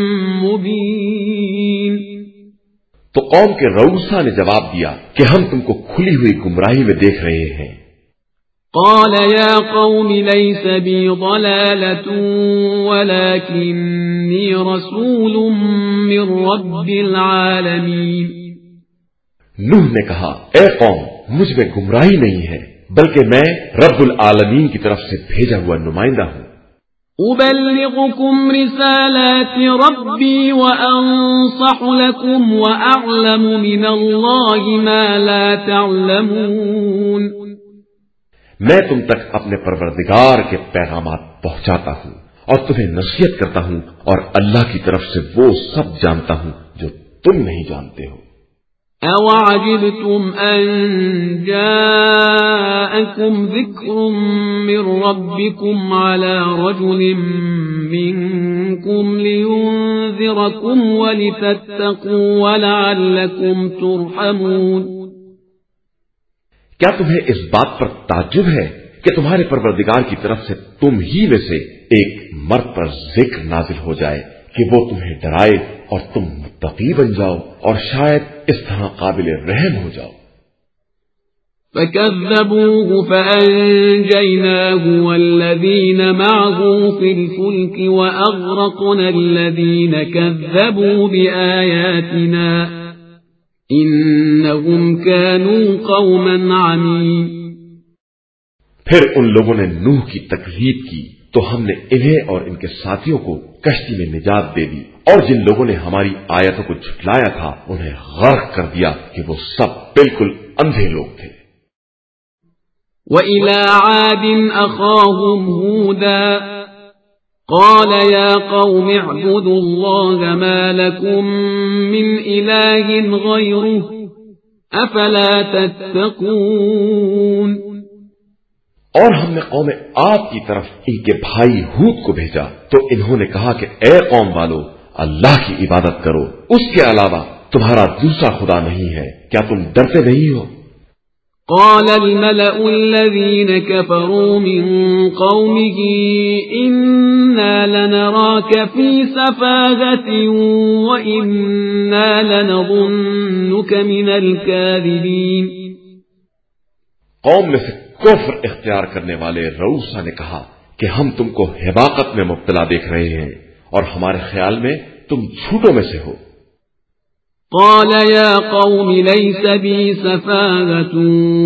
مبين. تو قوم کے رؤسا نے جواب دیا کہ ہم تم کو کھلی ہوئی گمراہی میں دیکھ رہے ہیں. قال يا قوم ليس بي ضلالة ولكني رسول من رب العالمين. نوح نے کہا اے قوم مجھ میں گمراہی نہیں ہے بلکہ میں رب العالمین کی طرف سے بھیجا ہوا نمائندہ ہوں. أبلغكم رسالات ربي وأنصح لكم وأعلم من الله ما لا تعلمون. میں تم تک اپنے پروردگار کے پیغامات پہنچاتا ہوں اور تمہیں نصیحت کرتا ہوں اور اللہ کی طرف سے وہ سب جانتا ہوں جو تم نہیں جانتے ہو. أَوَعَجِبْتُمْ أَنْ جَاءَكُمْ ذِكْرٌ مِّن رَّبِّكُمْ عَلَى رَجُلٍ مِّنكُمْ لِيُنذِرَكُمْ وَلِتَتَّقُوا وَلَعَلَّكُمْ تُرْحَمُونَ. کیا تمہیں اس بات پر تعجب ہے کہ تمہارے پروردگار کی طرف سے تم ہی میں سے ایک مرد پر ذکر نازل ہو جائے کہ وہ تمہیں ڈرائے اور تم متقی بن جاؤ اور شاید اس طرح قابل رحم ہو جاؤ. فَكَذَّبُوهُ فَأَنجَيْنَاهُ وَالَّذِينَ مَعَهُ فِي الْفُلْكِ وَأَغْرَقْنَا الَّذِينَ كَذَّبُوا بِآيَاتِنَا إِنَّهُمْ كَانُوا قَوْمًا عَمِينَ. پھر ان لوگوں نے نوح کی تکذیب کی تو ہم نے انہیں اور ان کے ساتھیوں کو کشتی میں نجات دے دی اور جن لوگوں نے ہماری آیتوں کو جھٹلایا تھا انہیں غرق کر دیا کہ وہ سب بالکل اندھے لوگ تھے۔ وَإِلَى عَادٍ أَخَاهُمْ هُودًا قَالَ يَا قَوْمِ اعْبُدُوا اللَّهَ مَا لَكُمْ مِنْ إِلَٰهٍ غَيْرُهُ أَفَلَا تَتَّقُونَ۔ اور ہم نے قوم عاد کی طرف ان کے بھائی ہود کو بھیجا تو انہوں نے کہا کہ اے قوم والو، اللہ کی عبادت کرو، اس کے علاوہ تمہارا دوسرا خدا نہیں ہے، کیا تم ڈرتے نہیں ہو؟ قال الملأ الذين كفروا من قومه إنا لنراك في سفاهة وإنا لنظنك من الكاذبين۔ قوم میں سے کفر اختیار کرنے والے روسا نے کہا کہ ہم تم کو حماقت میں مبتلا دیکھ رہے ہیں اور ہمارے خیال میں تم جھوٹوں میں سے ہو۔ قال يا قوم ليس بي سفاهة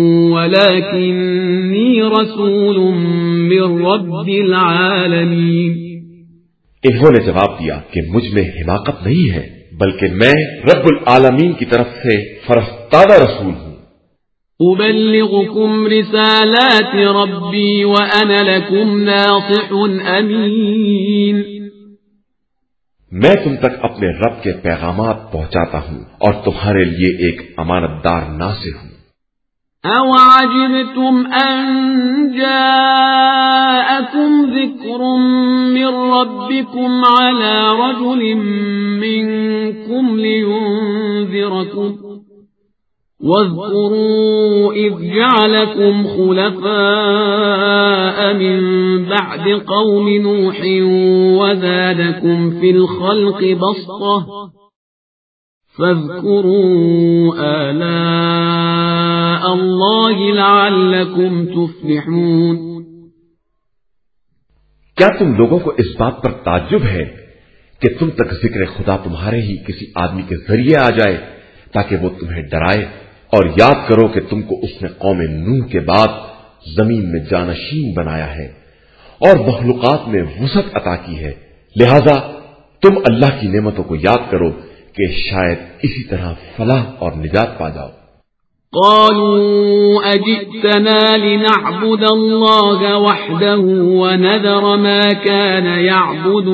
ولكني رسول من رب العالمين۔ انہوں نے جواب دیا کہ مجھ میں حماقت نہیں ہے، بلکہ میں رب العالمین کی طرف سے فرستادہ رسول ہوں۔ أبلغكم رسالات ربي وأنا لكم ناصح أمين۔ میں تم تک اپنے رب کے پیغامات پہنچاتا ہوں اور تمہارے لیے ایک امانت دار ناصح ہوں۔ أَوَعَجِبْتُمْ أَنْ جَاءَكُمْ ذِكْرٌ مِّن رَّبِّكُمْ عَلَى رَجُلٍ مِّنكُمْ لِيُنذِرَكُمْ واذكروا إذ جعلكم خلفاء من بعد قوم نوح وزادكم في الخلق بسطة فاذكروا آلاء الله لعلكم تفلحون۔ کیا تم لوگوں کو اس بات پر تعجب ہے کہ تم تک ذکر خدا تمہارے ہی کسی آدمی کے ذریعے آ جائے تاکہ وہ تمہیں ڈرائے، اور یاد کرو کہ تم کو اس نے قوم نوح کے بعد زمین میں جانشین بنایا ہے اور مخلوقات میں وسعت عطا کی ہے، لہذا تم اللہ کی نعمتوں کو یاد کرو کہ شاید اسی طرح فلاح اور نجات پا جاؤ۔ قالوا أجئتنا لنعبد الله وحده ونذر ما كان يعبد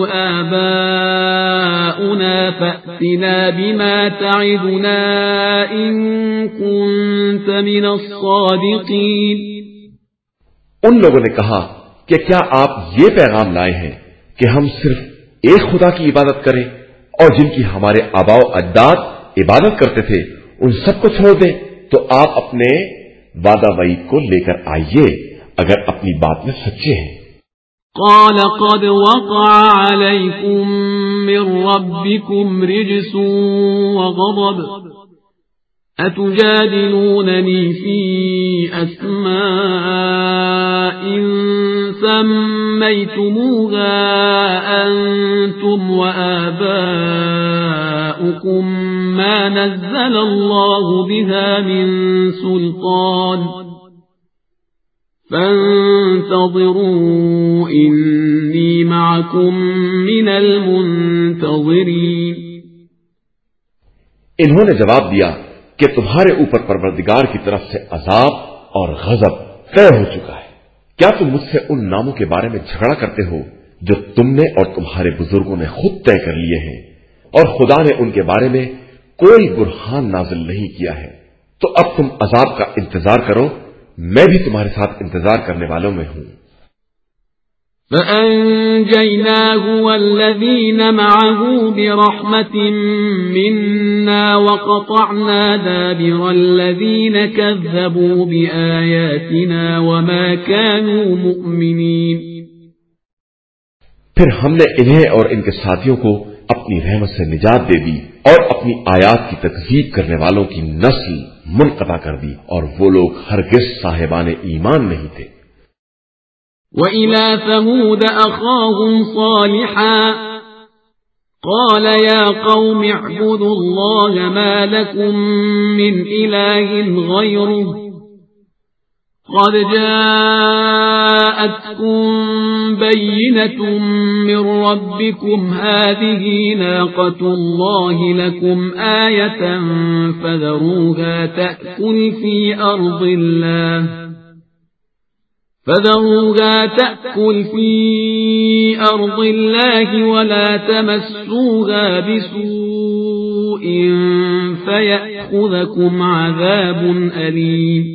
آباؤنا فأتنا بما تعدنا إن كنت من الصادقين۔ ان لوگوں نے کہا کہ کیا آپ یہ پیغام لائے ہیں کہ ہم صرف ایک خدا کی عبادت کریں اور جن کی ہمارے آباء و اجداد عبادت کرتے تھے ان سب کو چھوڑ دیں؟ تو آپ اپنے وعدہ وعید کو لے کر آئیے اگر اپنی بات میں سچے ہیں۔ قال قد وقع عليكم من ربكم رجس وغضب أتجادلونني في أسماء سميتموها أنتم وآباؤكم ما نزل الله بها من سلطان فانتظروا إني معكم من المنتظرين۔ انہوں نے جواب دیا کہ تمہارے اوپر پروردگار کی طرف سے عذاب اور غضب طے ہو چکا ہے، کیا تم مجھ سے ان ناموں کے بارے میں جھگڑا کرتے ہو جو تم نے اور تمہارے بزرگوں نے خود طے کر لیے ہیں، اور خدا نے ان کے بارے میں کوئی برہان نازل نہیں کیا ہے؟ تو اب تم عذاب کا انتظار کرو، میں بھی تمہارے ساتھ انتظار کرنے والوں میں ہوں۔ فأنجيناه والذين معه برحمة منا وقطعنا دابر الذين كذبوا بآياتنا وما كانوا مؤمنين۔ پھر ہم نے انہیں اور ان کے ساتھیوں کو اپنی رحمت سے نجات دے دی اور اپنی آیات کی تکذیب کرنے والوں کی نسل منقطع کر دی، اور وہ لوگ ہرگز صاحبان ایمان نہیں تھے۔ وَإِلَى ثَمُودَ أَخَاهُمْ صَالِحًا قَالَ يَا قَوْمِ اعْبُدُوا اللَّهَ مَا لَكُمْ مِنْ إِلَٰهٍ غَيْرُهُ قد جاءتكم بينة من ربكم هذه ناقة الله لكم آية فذروها تأكل في أرض الله ولا تمسوها بسوء فيأخذكم عذاب أليم۔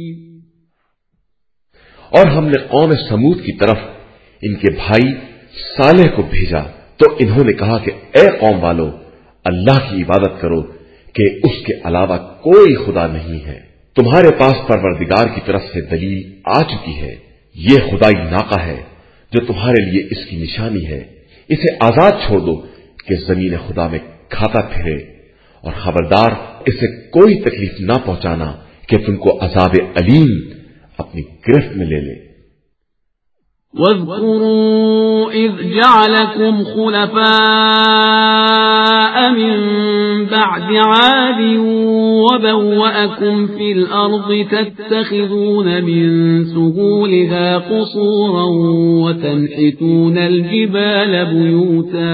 اور ہم نے قوم سمود کی طرف ان کے بھائی صالح کو بھیجا تو انہوں نے کہا کہ اے قوم والو، اللہ کی عبادت کرو کہ اس کے علاوہ کوئی خدا نہیں ہے۔ تمہارے پاس پروردگار کی طرف سے دلیل آ چکی ہے، یہ خدائی ناقہ ہے جو تمہارے لیے اس کی نشانی ہے، اسے آزاد چھوڑ دو کہ زمین خدا میں کھاتا پھرے، اور خبردار اسے کوئی تکلیف نہ پہنچانا کہ تم کو عذاب علیم اپنی گرفت میں لے لے۔ وَاذْكُرُوا إِذْ جَعَلَكُمْ خُلَفَاءَ مِنْ بَعْدِ عَادٍ وَبَوَّأَكُمْ فِي الْأَرْضِ تَتَّخِذُونَ مِنْ سُهُولِهَا قُصُورًا وَتَنْحِتُونَ الْجِبَالَ بُيُوتًا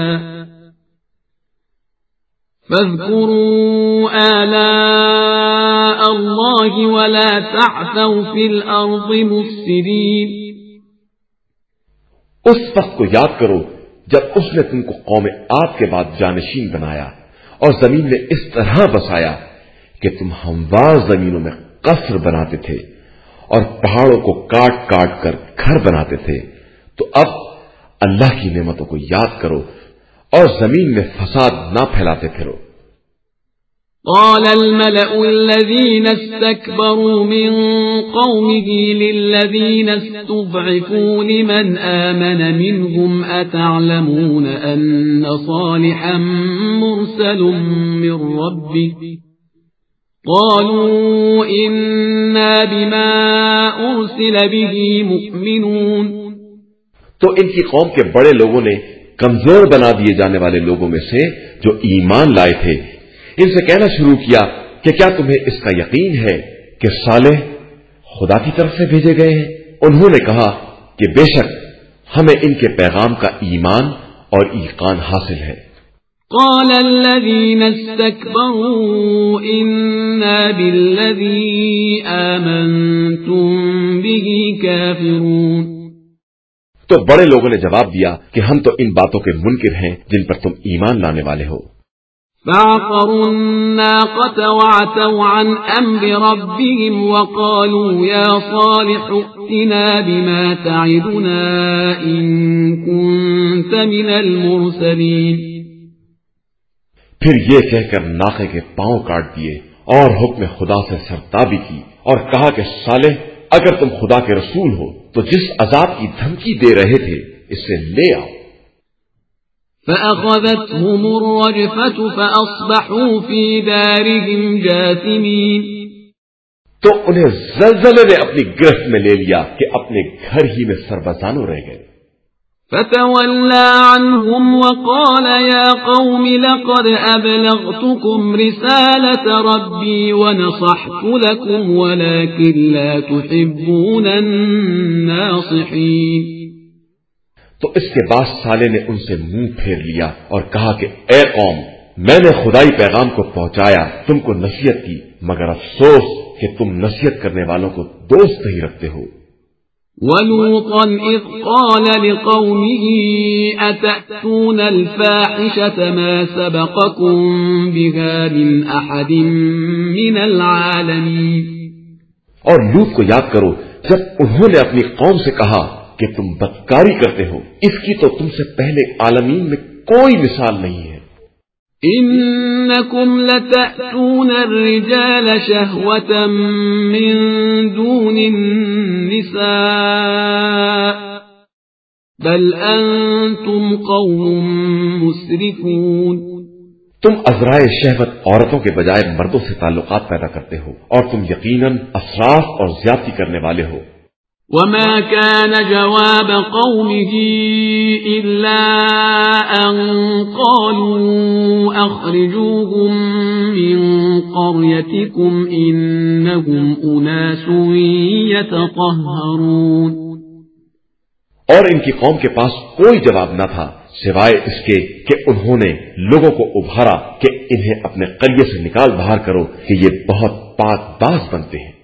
فاذكروا آلاء الله ولا تعثوا في الأرض مفسدين۔ اس وقت کو یاد کرو جب اس نے تم کو قوم عاد کے بعد جانشین بنایا اور زمین میں اس طرح بسایا کہ تم ہموار زمینوں میں قصر بناتے تھے اور پہاڑوں کو کاٹ کاٹ کر گھر بناتے تھے، تو اب اللہ کی نعمتوں کو یاد کرو اور زمین میں فساد نہ پھیلاتے پھرو۔ قال الملأ الذين استكبروا من قومه للذين استضعفوا لمن آمن منهم أتعلمون أن صالحا مرسل من ربه قالوا إنا بما أرسل به مؤمنون۔ تو ان کی قوم کے بڑے لوگوں نے کمزور بنا دیے جانے والے لوگوں میں سے جو ایمان لائے تھے ان سے کہنا شروع کیا کہ کیا تمہیں اس کا یقین ہے کہ صالح خدا کی طرف سے بھیجے گئے ہیں؟ انہوں نے کہا کہ بے شک ہمیں ان کے پیغام کا ایمان اور ایقان حاصل ہے۔ قال الذين استكبروا إنا بالذي آمنتم به كافرون۔ تو بڑے لوگوں نے جواب دیا کہ ہم تو ان باتوں کے منکر ہیں جن پر تم ایمان لانے والے ہو۔ فعقروا الناقة وعتوا عن أمر ربهم وقالوا يا صالح ائتنا بما تعدنا إن كنت من المرسلين۔ پھر یہ کہہ کر ناقے کے پاؤں کاٹ دیے اور حکم خدا سے سرتابی کی اور کہا کہ صالح اگر تم خدا کے رسول ہو تو جس عذاب کی دھمکی دے رہے تھے اسے لے آؤ۔ فأخذتهم الرجفة فأصبحوا في دارهم جاثمين۔ تو انہیں زلزلے نے اپنی گرفت میں لے لیا کہ اپنے گھر ہی میں سربسانو رہ گئے۔ فتولى عنهم وقال يا قوم لقد أبلغتكم رسالة ربي ونصحت لكم ولكن لا تحبون الناصحين۔ تو اس کے بعد صالح نے ان سے منہ پھیر لیا اور کہا کہ اے قوم، میں نے خدائی پیغام کو پہنچایا، تم کو نصیحت کی، مگر افسوس کہ تم نصیحت کرنے والوں کو دوست نہیں رکھتے ہو۔ وَلُوطًا إِذْ قَالَ لِقَوْمِهِ أَتَأْتُونَ الْفَاحِشَةَ مَا سَبَقَكُمْ بِهَا مِنْ أَحَدٍ مِنَ الْعَالَمِينَ۔ اور لوط کو یاد کرو جب انہوں نے اپنی قوم سے کہا کہ تم بدکاری کرتے ہو، اس کی تو تم سے پہلے عالمین میں کوئی مثال نہیں ہے۔ إنكم لتأتون الرجال شهوة من دون النساء بل أنتم قوم مسرفون۔ تم ازرائے شہوت عورتوں کے بجائے مردوں سے تعلقات پیدا کرتے ہو اور تم یقیناً اسراف اور زیادتی کرنے والے ہو۔ وما كان جواب قومه إلا أن قالوا أخرجوهم من قريتكم إنهم أناس يتطهرون. اور ان کی قوم کے پاس کوئی جواب نہ تھا سوائے اس کے کہ انہوں نے لوگوں کو ابھارا کہ انہیں اپنے قریے سے نکال باہر کرو کہ یہ بہت پاک باز بنتے ہیں.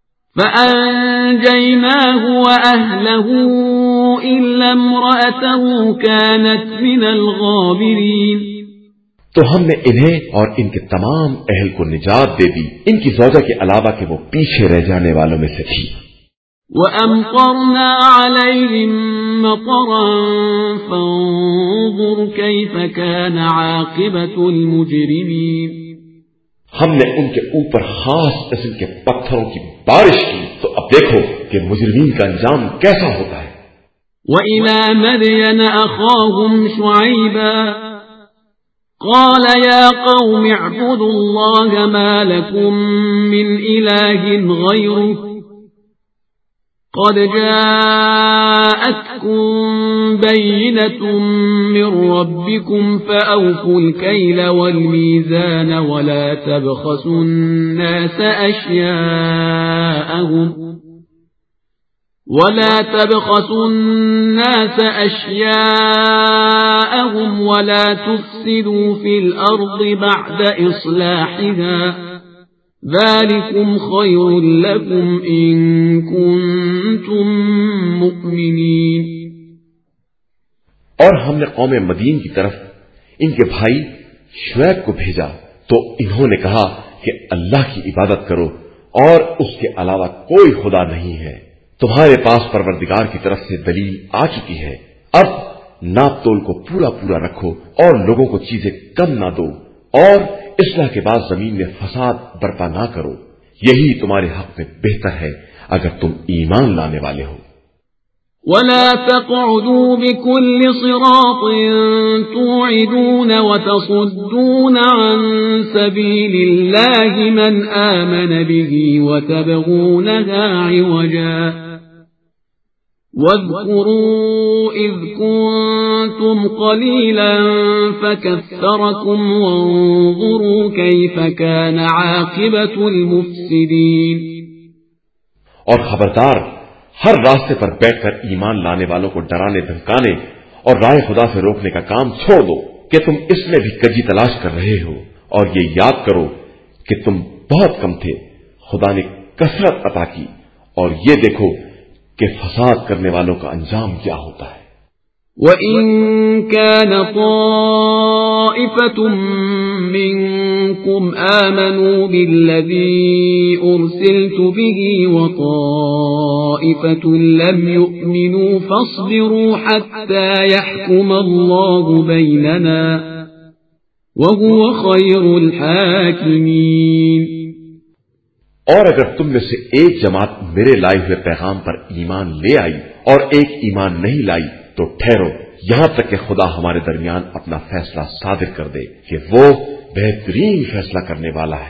فأنجيناه وأهله إلا امرأته كانت من الغابرين. تو ہم نے انہیں اور ان کے تمام اہل کو نجات دے دی ان کی زوجہ کے علاوہ کہ وہ پیچھے رہ جانے والوں میں سے تھی. وَأَمْطَرْنَا عَلَيْهِمْ مَطَرًا فَانظُرْ كَيْفَ كَانَ عَاقِبَةُ الْمُجْرِمِينَ. ہم نے ان کے اوپر خاص قسم کے پتھروں کی بارش کی تو اب دیکھو کہ مجرمین کا انجام کیسا ہوتا ہے. وَإِلَى مَدْيَنَ أَخَاهُمْ شُعَيْبًا قَالَ يَا قَوْمِ اعْبُدُوا اللَّهَ مَا لَكُمْ مِنْ إِلَٰهٍ غَيْرُهُ قد جاءتكم بينة من ربكم فأوفوا الكيل والميزان ولا تبخسوا الناس أشياءهم ولا تفسدوا في الأرض بعد إصلاحها ذلكم خير لكم إن كنتم مؤمنين. اور ہم نے قوم مدین کی طرف ان کے بھائی شعیب کو بھیجا تو انہوں نے کہا کہ اللہ کی عبادت کرو اور اس کے علاوہ کوئی خدا نہیں ہے. تمہارے پاس پروردگار کی طرف سے دلیل آ چکی ہے. اب ناپ تول کو پورا پورا رکھو اور لوگوں کو چیزیں کم نہ دو اور اصلاح کے بعد زمین میں فساد برپا نہ کرو. یہی تمہارے حق میں بہتر ہے اگر تم ایمان لانے والے ہو. ولا تقعدوا بكل صراط توعدون وتصدون عن سبيل الله من آمن به وتبغونها عوجا واذكروا إذ كنتم قليلا فكثركم وانظروا كيف كان عاقبة المفسدين. اور خبردار ہر راستے پر بیٹھ کر ایمان لانے والوں کو ڈرانے دھمکانے اور رائے خدا سے روکنے کا کام چھوڑ دو کہ تم اس میں بھی کجی تلاش کر رہے ہو اور یہ یاد کرو کہ تم بہت کم تھے خدا نے کثرت عطا کی اور یہ دیکھو کہ فساد کرنے والوں کا انجام کیا ہوتا ہے. وَإِن كَانَ طَائِفَةٌ مِّنكُمْ آمَنُوا بِالَّذِي أُرْسِلْتُ بِهِ وَطَائِفَةٌ لَّمْ يُؤْمِنُوا فَاصْبِرُوا حَتَّى يَحْكُمَ اللَّهُ بَيْنَنَا وَهُوَ خَيْرُ الْحَاكِمِينَ. اور اگر تم میں سے ایک جماعت میرے لائے ہوئے پیغام پر ایمان لے آئی اور ایک ایمان نہیں لائی تو ٹھہرو یہاں تک کہ خدا ہمارے درمیان اپنا فیصلہ صادر کر دے کہ وہ بہترین فیصلہ کرنے والا ہے.